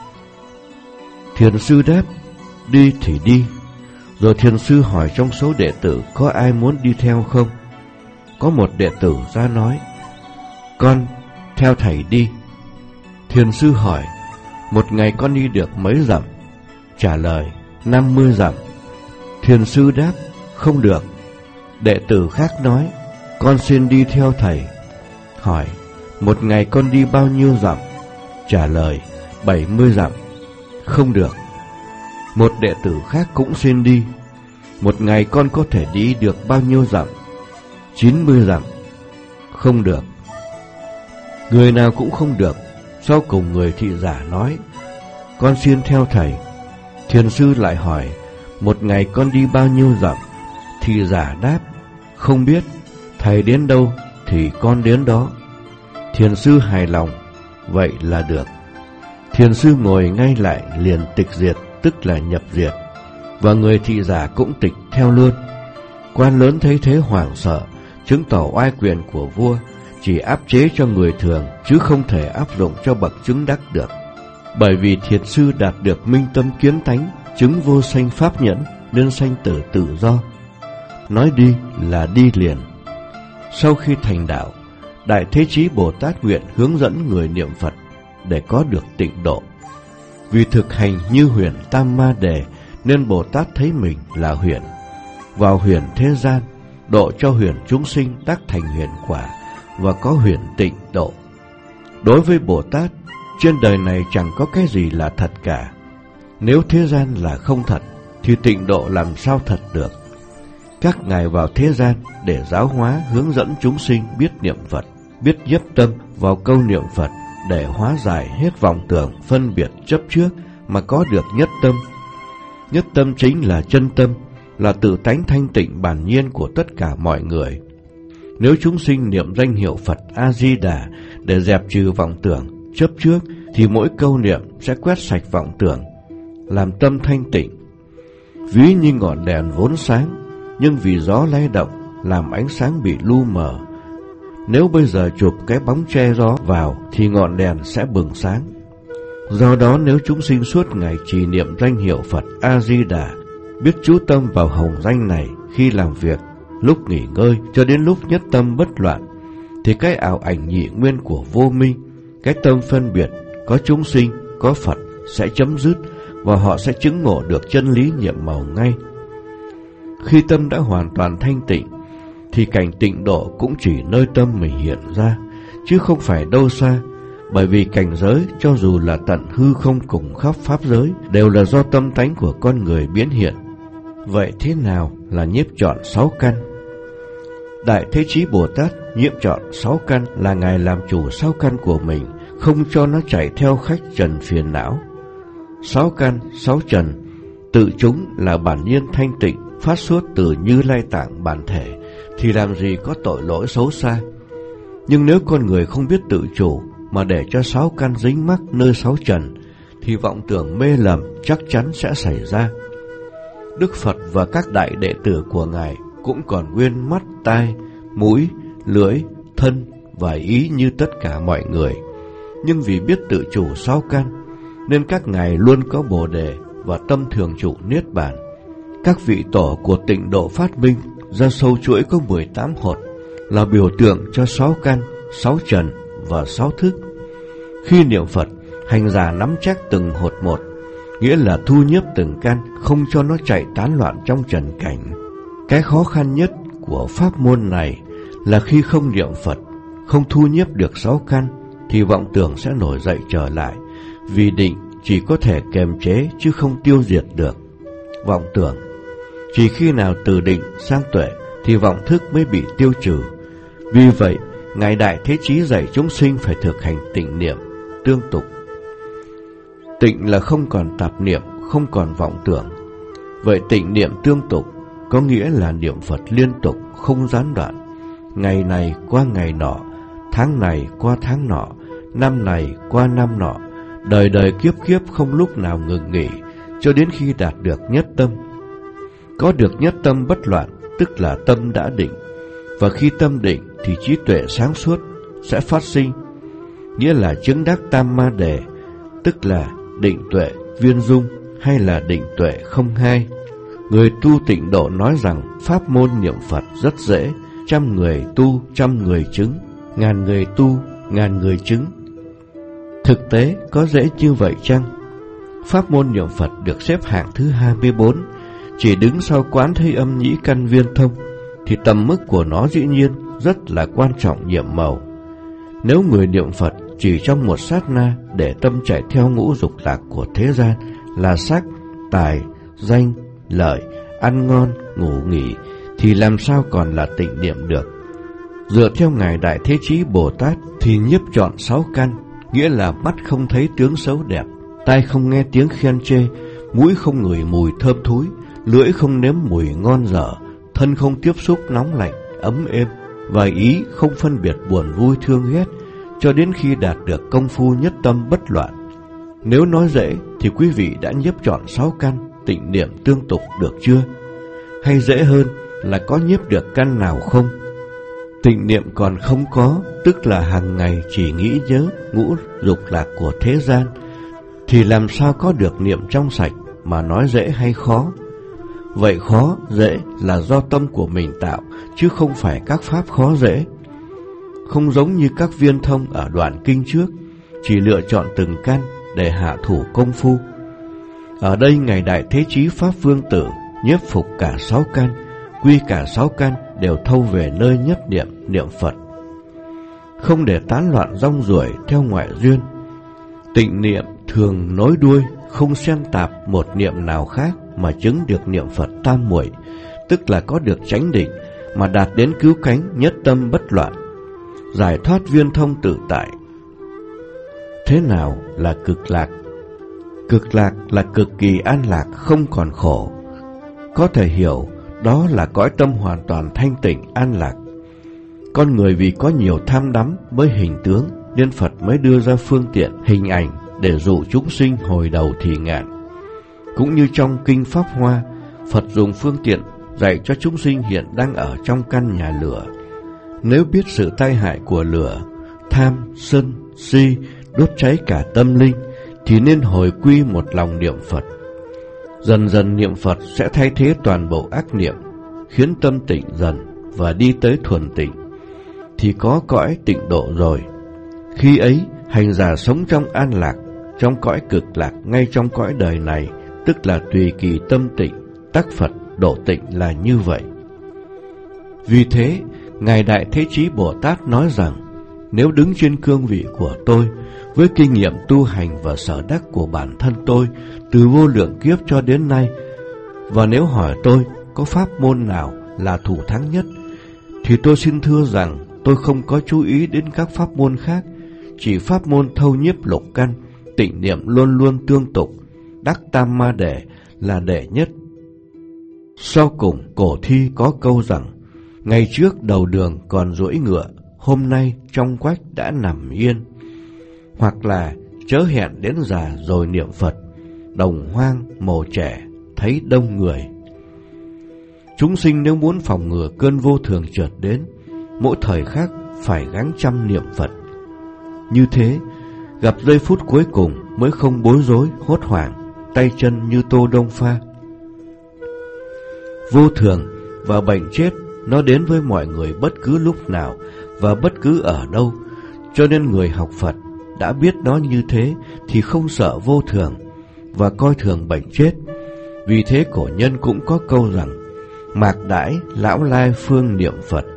Thiền sư đáp, đi thì đi. Rồi thiền sư hỏi trong số đệ tử có ai muốn đi theo không. Có một đệ tử ra nói, con theo thầy đi. Thiền sư hỏi, một ngày con đi được mấy dặm? Trả lời, 50 dặm. Thiền sư đáp, không được. Đệ tử khác nói, con xin đi theo thầy. Hỏi, một ngày con đi bao nhiêu dặm? Trả lời, 70 dặm. Không được. Một đệ tử khác cũng xin đi. Một ngày con có thể đi được bao nhiêu dặm? 90 dặm. Không được. Người nào cũng không được. Sau cùng người thị giả nói, con xin theo thầy. Thiền sư lại hỏi, một ngày con đi bao nhiêu dặm? Thị giả đáp, không biết, thầy đến đâu thì con đến đó. Thiền sư hài lòng, vậy là được. Thiền sư ngồi ngay lại liền tịch diệt, tức là nhập diệt, và người thị giả cũng tịch theo luôn. Quan lớn thấy thế hoảng sợ, chứng tỏ oai quyền của vua chỉ áp chế cho người thường chứ không thể áp dụng cho bậc chứng đắc được. Bởi vì thiền sư đạt được minh tâm kiến tánh, chứng vô sanh pháp nhẫn nên sanh tử tự do. Nói đi là đi liền. Sau khi thành đạo, Đại Thế Chí Bồ Tát nguyện hướng dẫn người niệm Phật để có được tịnh độ. Vì thực hành như huyền Tam Ma Đề nên Bồ Tát thấy mình là huyền, vào huyền thế gian, độ cho huyền chúng sinh đắc thành huyền quả và có huyền tịnh độ. Đối với Bồ Tát, trên đời này chẳng có cái gì là thật cả. Nếu thế gian là không thật, thì tịnh độ làm sao thật được? Các ngài vào thế gian để giáo hóa, hướng dẫn chúng sinh biết niệm Phật, biết nhiếp tâm vào câu niệm Phật để hóa giải hết vọng tưởng, phân biệt, chấp trước mà có được nhất tâm. Nhất tâm chính là chân tâm, là tự tánh thanh tịnh bản nhiên của tất cả mọi người. Nếu chúng sinh niệm danh hiệu Phật A-di-đà để dẹp trừ vọng tưởng, chấp trước, thì mỗi câu niệm sẽ quét sạch vọng tưởng, làm tâm thanh tịnh. Ví như ngọn đèn vốn sáng, nhưng vì gió lay động làm ánh sáng bị lu mờ. Nếu bây giờ chụp cái bóng che gió vào thì ngọn đèn sẽ bừng sáng. Do đó nếu chúng sinh suốt ngày trì niệm danh hiệu Phật A-di-đà, biết chú tâm vào hồng danh này khi làm việc, lúc nghỉ ngơi cho đến lúc nhất tâm bất loạn, thì cái ảo ảnh nhị nguyên của vô minh, cái tâm phân biệt có chúng sinh, có Phật sẽ chấm dứt và họ sẽ chứng ngộ được chân lý nhiệm màu ngay. Khi tâm đã hoàn toàn thanh tịnh, thì cảnh tịnh độ cũng chỉ nơi tâm mình hiện ra, chứ không phải đâu xa, bởi vì cảnh giới cho dù là tận hư không cùng khắp pháp giới đều là do tâm tánh của con người biến hiện. Vậy thế nào là nhiếp trọn 6 căn? Đại Thế Chí Bồ Tát nhiếp trọn 6 căn là Ngài làm chủ 6 căn của mình, không cho nó chạy theo khách trần phiền não. 6 căn, 6 trần, tự chúng là bản nhiên thanh tịnh, phát xuất từ Như Lai Tạng bản thể, thì làm gì có tội lỗi xấu xa. Nhưng nếu con người không biết tự chủ mà để cho 6 căn dính mắc nơi 6 trần, thì vọng tưởng mê lầm chắc chắn sẽ xảy ra. Đức Phật và các đại đệ tử của Ngài cũng còn nguyên mắt, tai, mũi, lưỡi, thân và ý như tất cả mọi người. Nhưng vì biết tự chủ 6 căn, nên các ngài luôn có Bồ Đề và tâm thường trụ Niết Bàn. Các vị tổ của tịnh độ phát minh ra sâu chuỗi có 18 hột, là biểu tượng cho 6 căn, 6 trần và 6 thức. Khi niệm Phật, hành giả nắm chắc từng hột một, nghĩa là thu nhiếp từng căn, không cho nó chạy tán loạn trong trần cảnh. Cái khó khăn nhất của pháp môn này là khi không niệm Phật, không thu nhiếp được 6 căn, thì vọng tưởng sẽ nổi dậy trở lại, vì định chỉ có thể kiềm chế chứ không tiêu diệt được vọng tưởng. Chỉ khi nào từ định sang tuệ thì vọng thức mới bị tiêu trừ. Vì vậy, Ngài Đại Thế Chí dạy chúng sinh phải thực hành tịnh niệm tương tục. Tịnh là không còn tạp niệm, không còn vọng tưởng. Vậy tịnh niệm tương tục có nghĩa là niệm Phật liên tục, không gián đoạn. Ngày này qua ngày nọ, tháng này qua tháng nọ, năm này qua năm nọ, đời đời kiếp kiếp không lúc nào ngừng nghỉ, cho đến khi đạt được nhất tâm. Có được nhất tâm bất loạn, tức là tâm đã định. Và khi tâm định thì trí tuệ sáng suốt sẽ phát sinh, nghĩa là chứng đắc Tam Ma Đề, tức là định tuệ viên dung hay là định tuệ không hai. Người tu tịnh độ nói rằng pháp môn niệm Phật rất dễ, 100 người tu 100 người chứng, 1000 người tu 1000 người chứng. Thực tế có dễ như vậy chăng? Pháp môn niệm Phật được xếp hạng thứ 24, chỉ đứng sau Quán Thế Âm Nhĩ Căn Viên Thông, thì tầm mức của nó dĩ nhiên rất là quan trọng nhiệm màu. Nếu người niệm Phật chỉ trong một sát na để tâm chạy theo ngũ dục lạc của thế gian là sắc, tài, danh, lợi, ăn ngon, ngủ nghỉ, thì làm sao còn là tịnh niệm được. Dựa theo Ngài Đại Thế Chí Bồ Tát thì nhiếp trọn 6 căn, nghĩa là mắt không thấy tướng xấu đẹp, tai không nghe tiếng khen chê, mũi không ngửi mùi thơm thúi, lưỡi không nếm mùi ngon dở, thân không tiếp xúc nóng lạnh, ấm êm, và ý không phân biệt buồn vui thương ghét, cho đến khi đạt được công phu nhất tâm bất loạn. Nếu nói dễ thì quý vị đã nhiếp trọn 6 căn tịnh niệm tương tục được chưa? Hay dễ hơn là có nhiếp được căn nào không? Tịnh niệm còn không có, tức là hàng ngày chỉ nghĩ nhớ ngũ dục lạc của thế gian, thì làm sao có được niệm trong sạch, mà nói dễ hay khó? Vậy khó, dễ là do tâm của mình tạo, chứ không phải các pháp khó dễ. Không giống như các viên thông ở đoạn kinh trước, chỉ lựa chọn từng căn, để hạ thủ công phu. Ở đây Ngài Đại Thế Chí Pháp Vương Tử nhiếp phục cả 6 căn, quy cả 6 căn đều thâu về nơi nhất niệm Phật, không để tán loạn rong ruổi theo ngoại duyên. Tịnh niệm thường nối đuôi, không xen tạp một niệm nào khác mà chứng được niệm Phật tam muội, tức là có được chánh định mà đạt đến cứu cánh nhất tâm bất loạn, giải thoát viên thông tự tại. Thế nào là cực lạc? Cực lạc là cực kỳ an lạc, không còn khổ. Có thể hiểu đó là cõi tâm hoàn toàn thanh tịnh an lạc. Con người vì có nhiều tham đắm với hình tướng nên Phật mới đưa ra phương tiện hình ảnh để dụ chúng sinh hồi đầu thì ngạn. Cũng như trong Kinh Pháp Hoa, Phật dùng phương tiện dạy cho chúng sinh hiện đang ở trong căn nhà lửa. Nếu biết sự tai hại của lửa, tham, sân, si đốt cháy cả tâm linh, thì nên hồi quy một lòng niệm Phật. Dần dần niệm Phật sẽ thay thế toàn bộ ác niệm, khiến tâm tịnh dần và đi tới thuần tịnh, thì có cõi tịnh độ rồi. Khi ấy, hành giả sống trong an lạc, trong cõi cực lạc ngay trong cõi đời này, tức là tùy kỳ tâm tịnh, tác Phật độ tịnh là như vậy. Vì thế, Ngài Đại Thế Chí Bồ Tát nói rằng, nếu đứng trên cương vị của tôi, với kinh nghiệm tu hành và sở đắc của bản thân tôi từ vô lượng kiếp cho đến nay, và nếu hỏi tôi có pháp môn nào là thủ thắng nhất, thì tôi xin thưa rằng tôi không có chú ý đến các pháp môn khác, chỉ pháp môn thâu nhiếp lục căn, tịnh niệm luôn luôn tương tục, đắc tam ma đệ là đệ nhất. Sau cùng cổ thi có câu rằng, ngày trước đầu đường còn duỗi ngựa, hôm nay trong quách đã nằm yên. Hoặc là chớ hẹn đến già rồi niệm Phật, đồng hoang mồ trẻ thấy đông người. Chúng sinh nếu muốn phòng ngừa cơn vô thường chợt đến, mỗi thời khắc phải gắng chăm niệm Phật. Như thế, gặp giây phút cuối cùng mới không bối rối, hốt hoảng, tay chân như tô đông pha. Vô thường và bệnh chết nó đến với mọi người bất cứ lúc nào và bất cứ ở đâu, cho nên người học Phật đã biết nó như thế thì không sợ vô thường và coi thường bệnh chết. Vì thế cổ nhân cũng có câu rằng, mạc đãi lão lai phương niệm Phật,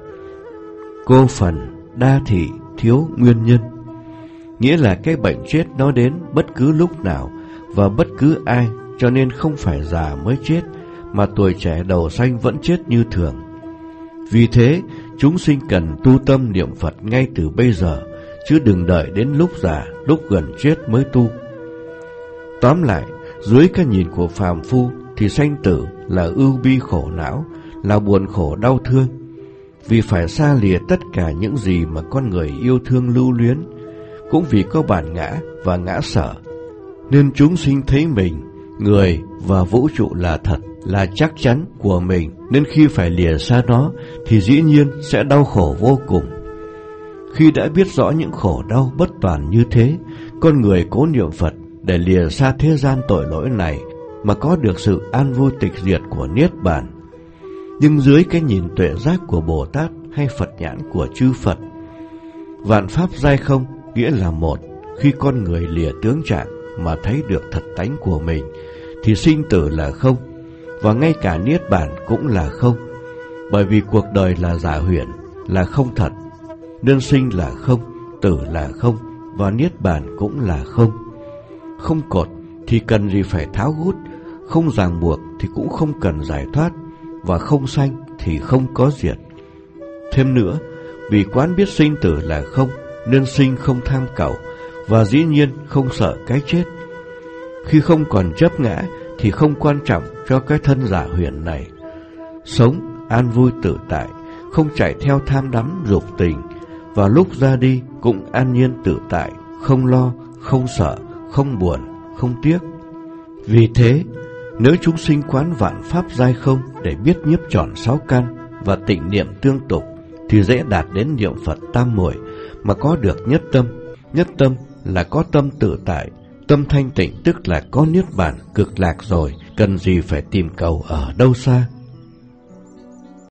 cô phần đa thị thiếu nguyên nhân. Nghĩa là cái bệnh chết nó đến bất cứ lúc nào và bất cứ ai, cho nên không phải già mới chết, mà tuổi trẻ đầu xanh vẫn chết như thường. Vì thế, chúng sinh cần tu tâm niệm Phật ngay từ bây giờ, chứ đừng đợi đến lúc già, lúc gần chết mới tu. Tóm lại, dưới cái nhìn của phàm phu thì sanh tử là ưu bi khổ não, là buồn khổ đau thương, vì phải xa lìa tất cả những gì mà con người yêu thương lưu luyến, cũng vì có bản ngã và ngã sở, nên chúng sinh thấy mình, người và vũ trụ là thật, là chắc chắn của mình, nên khi phải lìa xa nó thì dĩ nhiên sẽ đau khổ vô cùng. Khi đã biết rõ những khổ đau bất toàn như thế, con người cố niệm Phật để lìa xa thế gian tội lỗi này mà có được sự an vui tịch diệt của Niết Bàn. Nhưng dưới cái nhìn tuệ giác của Bồ Tát hay Phật nhãn của chư Phật, vạn pháp giai không nghĩa là một. Khi con người lìa tướng trạng mà thấy được thật tánh của mình thì sinh tử là không, và ngay cả Niết Bàn cũng là không. Bởi vì cuộc đời là giả huyễn, là không thật, nên sinh là không, tử là không, và Niết Bàn cũng là không. Không cột thì cần gì phải tháo gút, không ràng buộc thì cũng không cần giải thoát, và không sanh thì không có diệt. Thêm nữa, vì quán biết sinh tử là không, nên sinh không tham cầu, và dĩ nhiên không sợ cái chết. Khi không còn chấp ngã thì không quan trọng cho cái thân giả huyễn này. Sống an vui tự tại, không chạy theo tham đắm dục tình, và lúc ra đi cũng an nhiên tự tại, không lo, không sợ, không buồn, không tiếc. Vì thế, nếu chúng sinh quán vạn pháp giai không để biết nhiếp trọn 6 căn và tịnh niệm tương tục, thì dễ đạt đến niệm Phật tam muội mà có được nhất tâm. Nhất tâm là có tâm tự tại, tâm thanh tịnh tức là có Niết Bàn cực lạc rồi, cần gì phải tìm cầu ở đâu xa.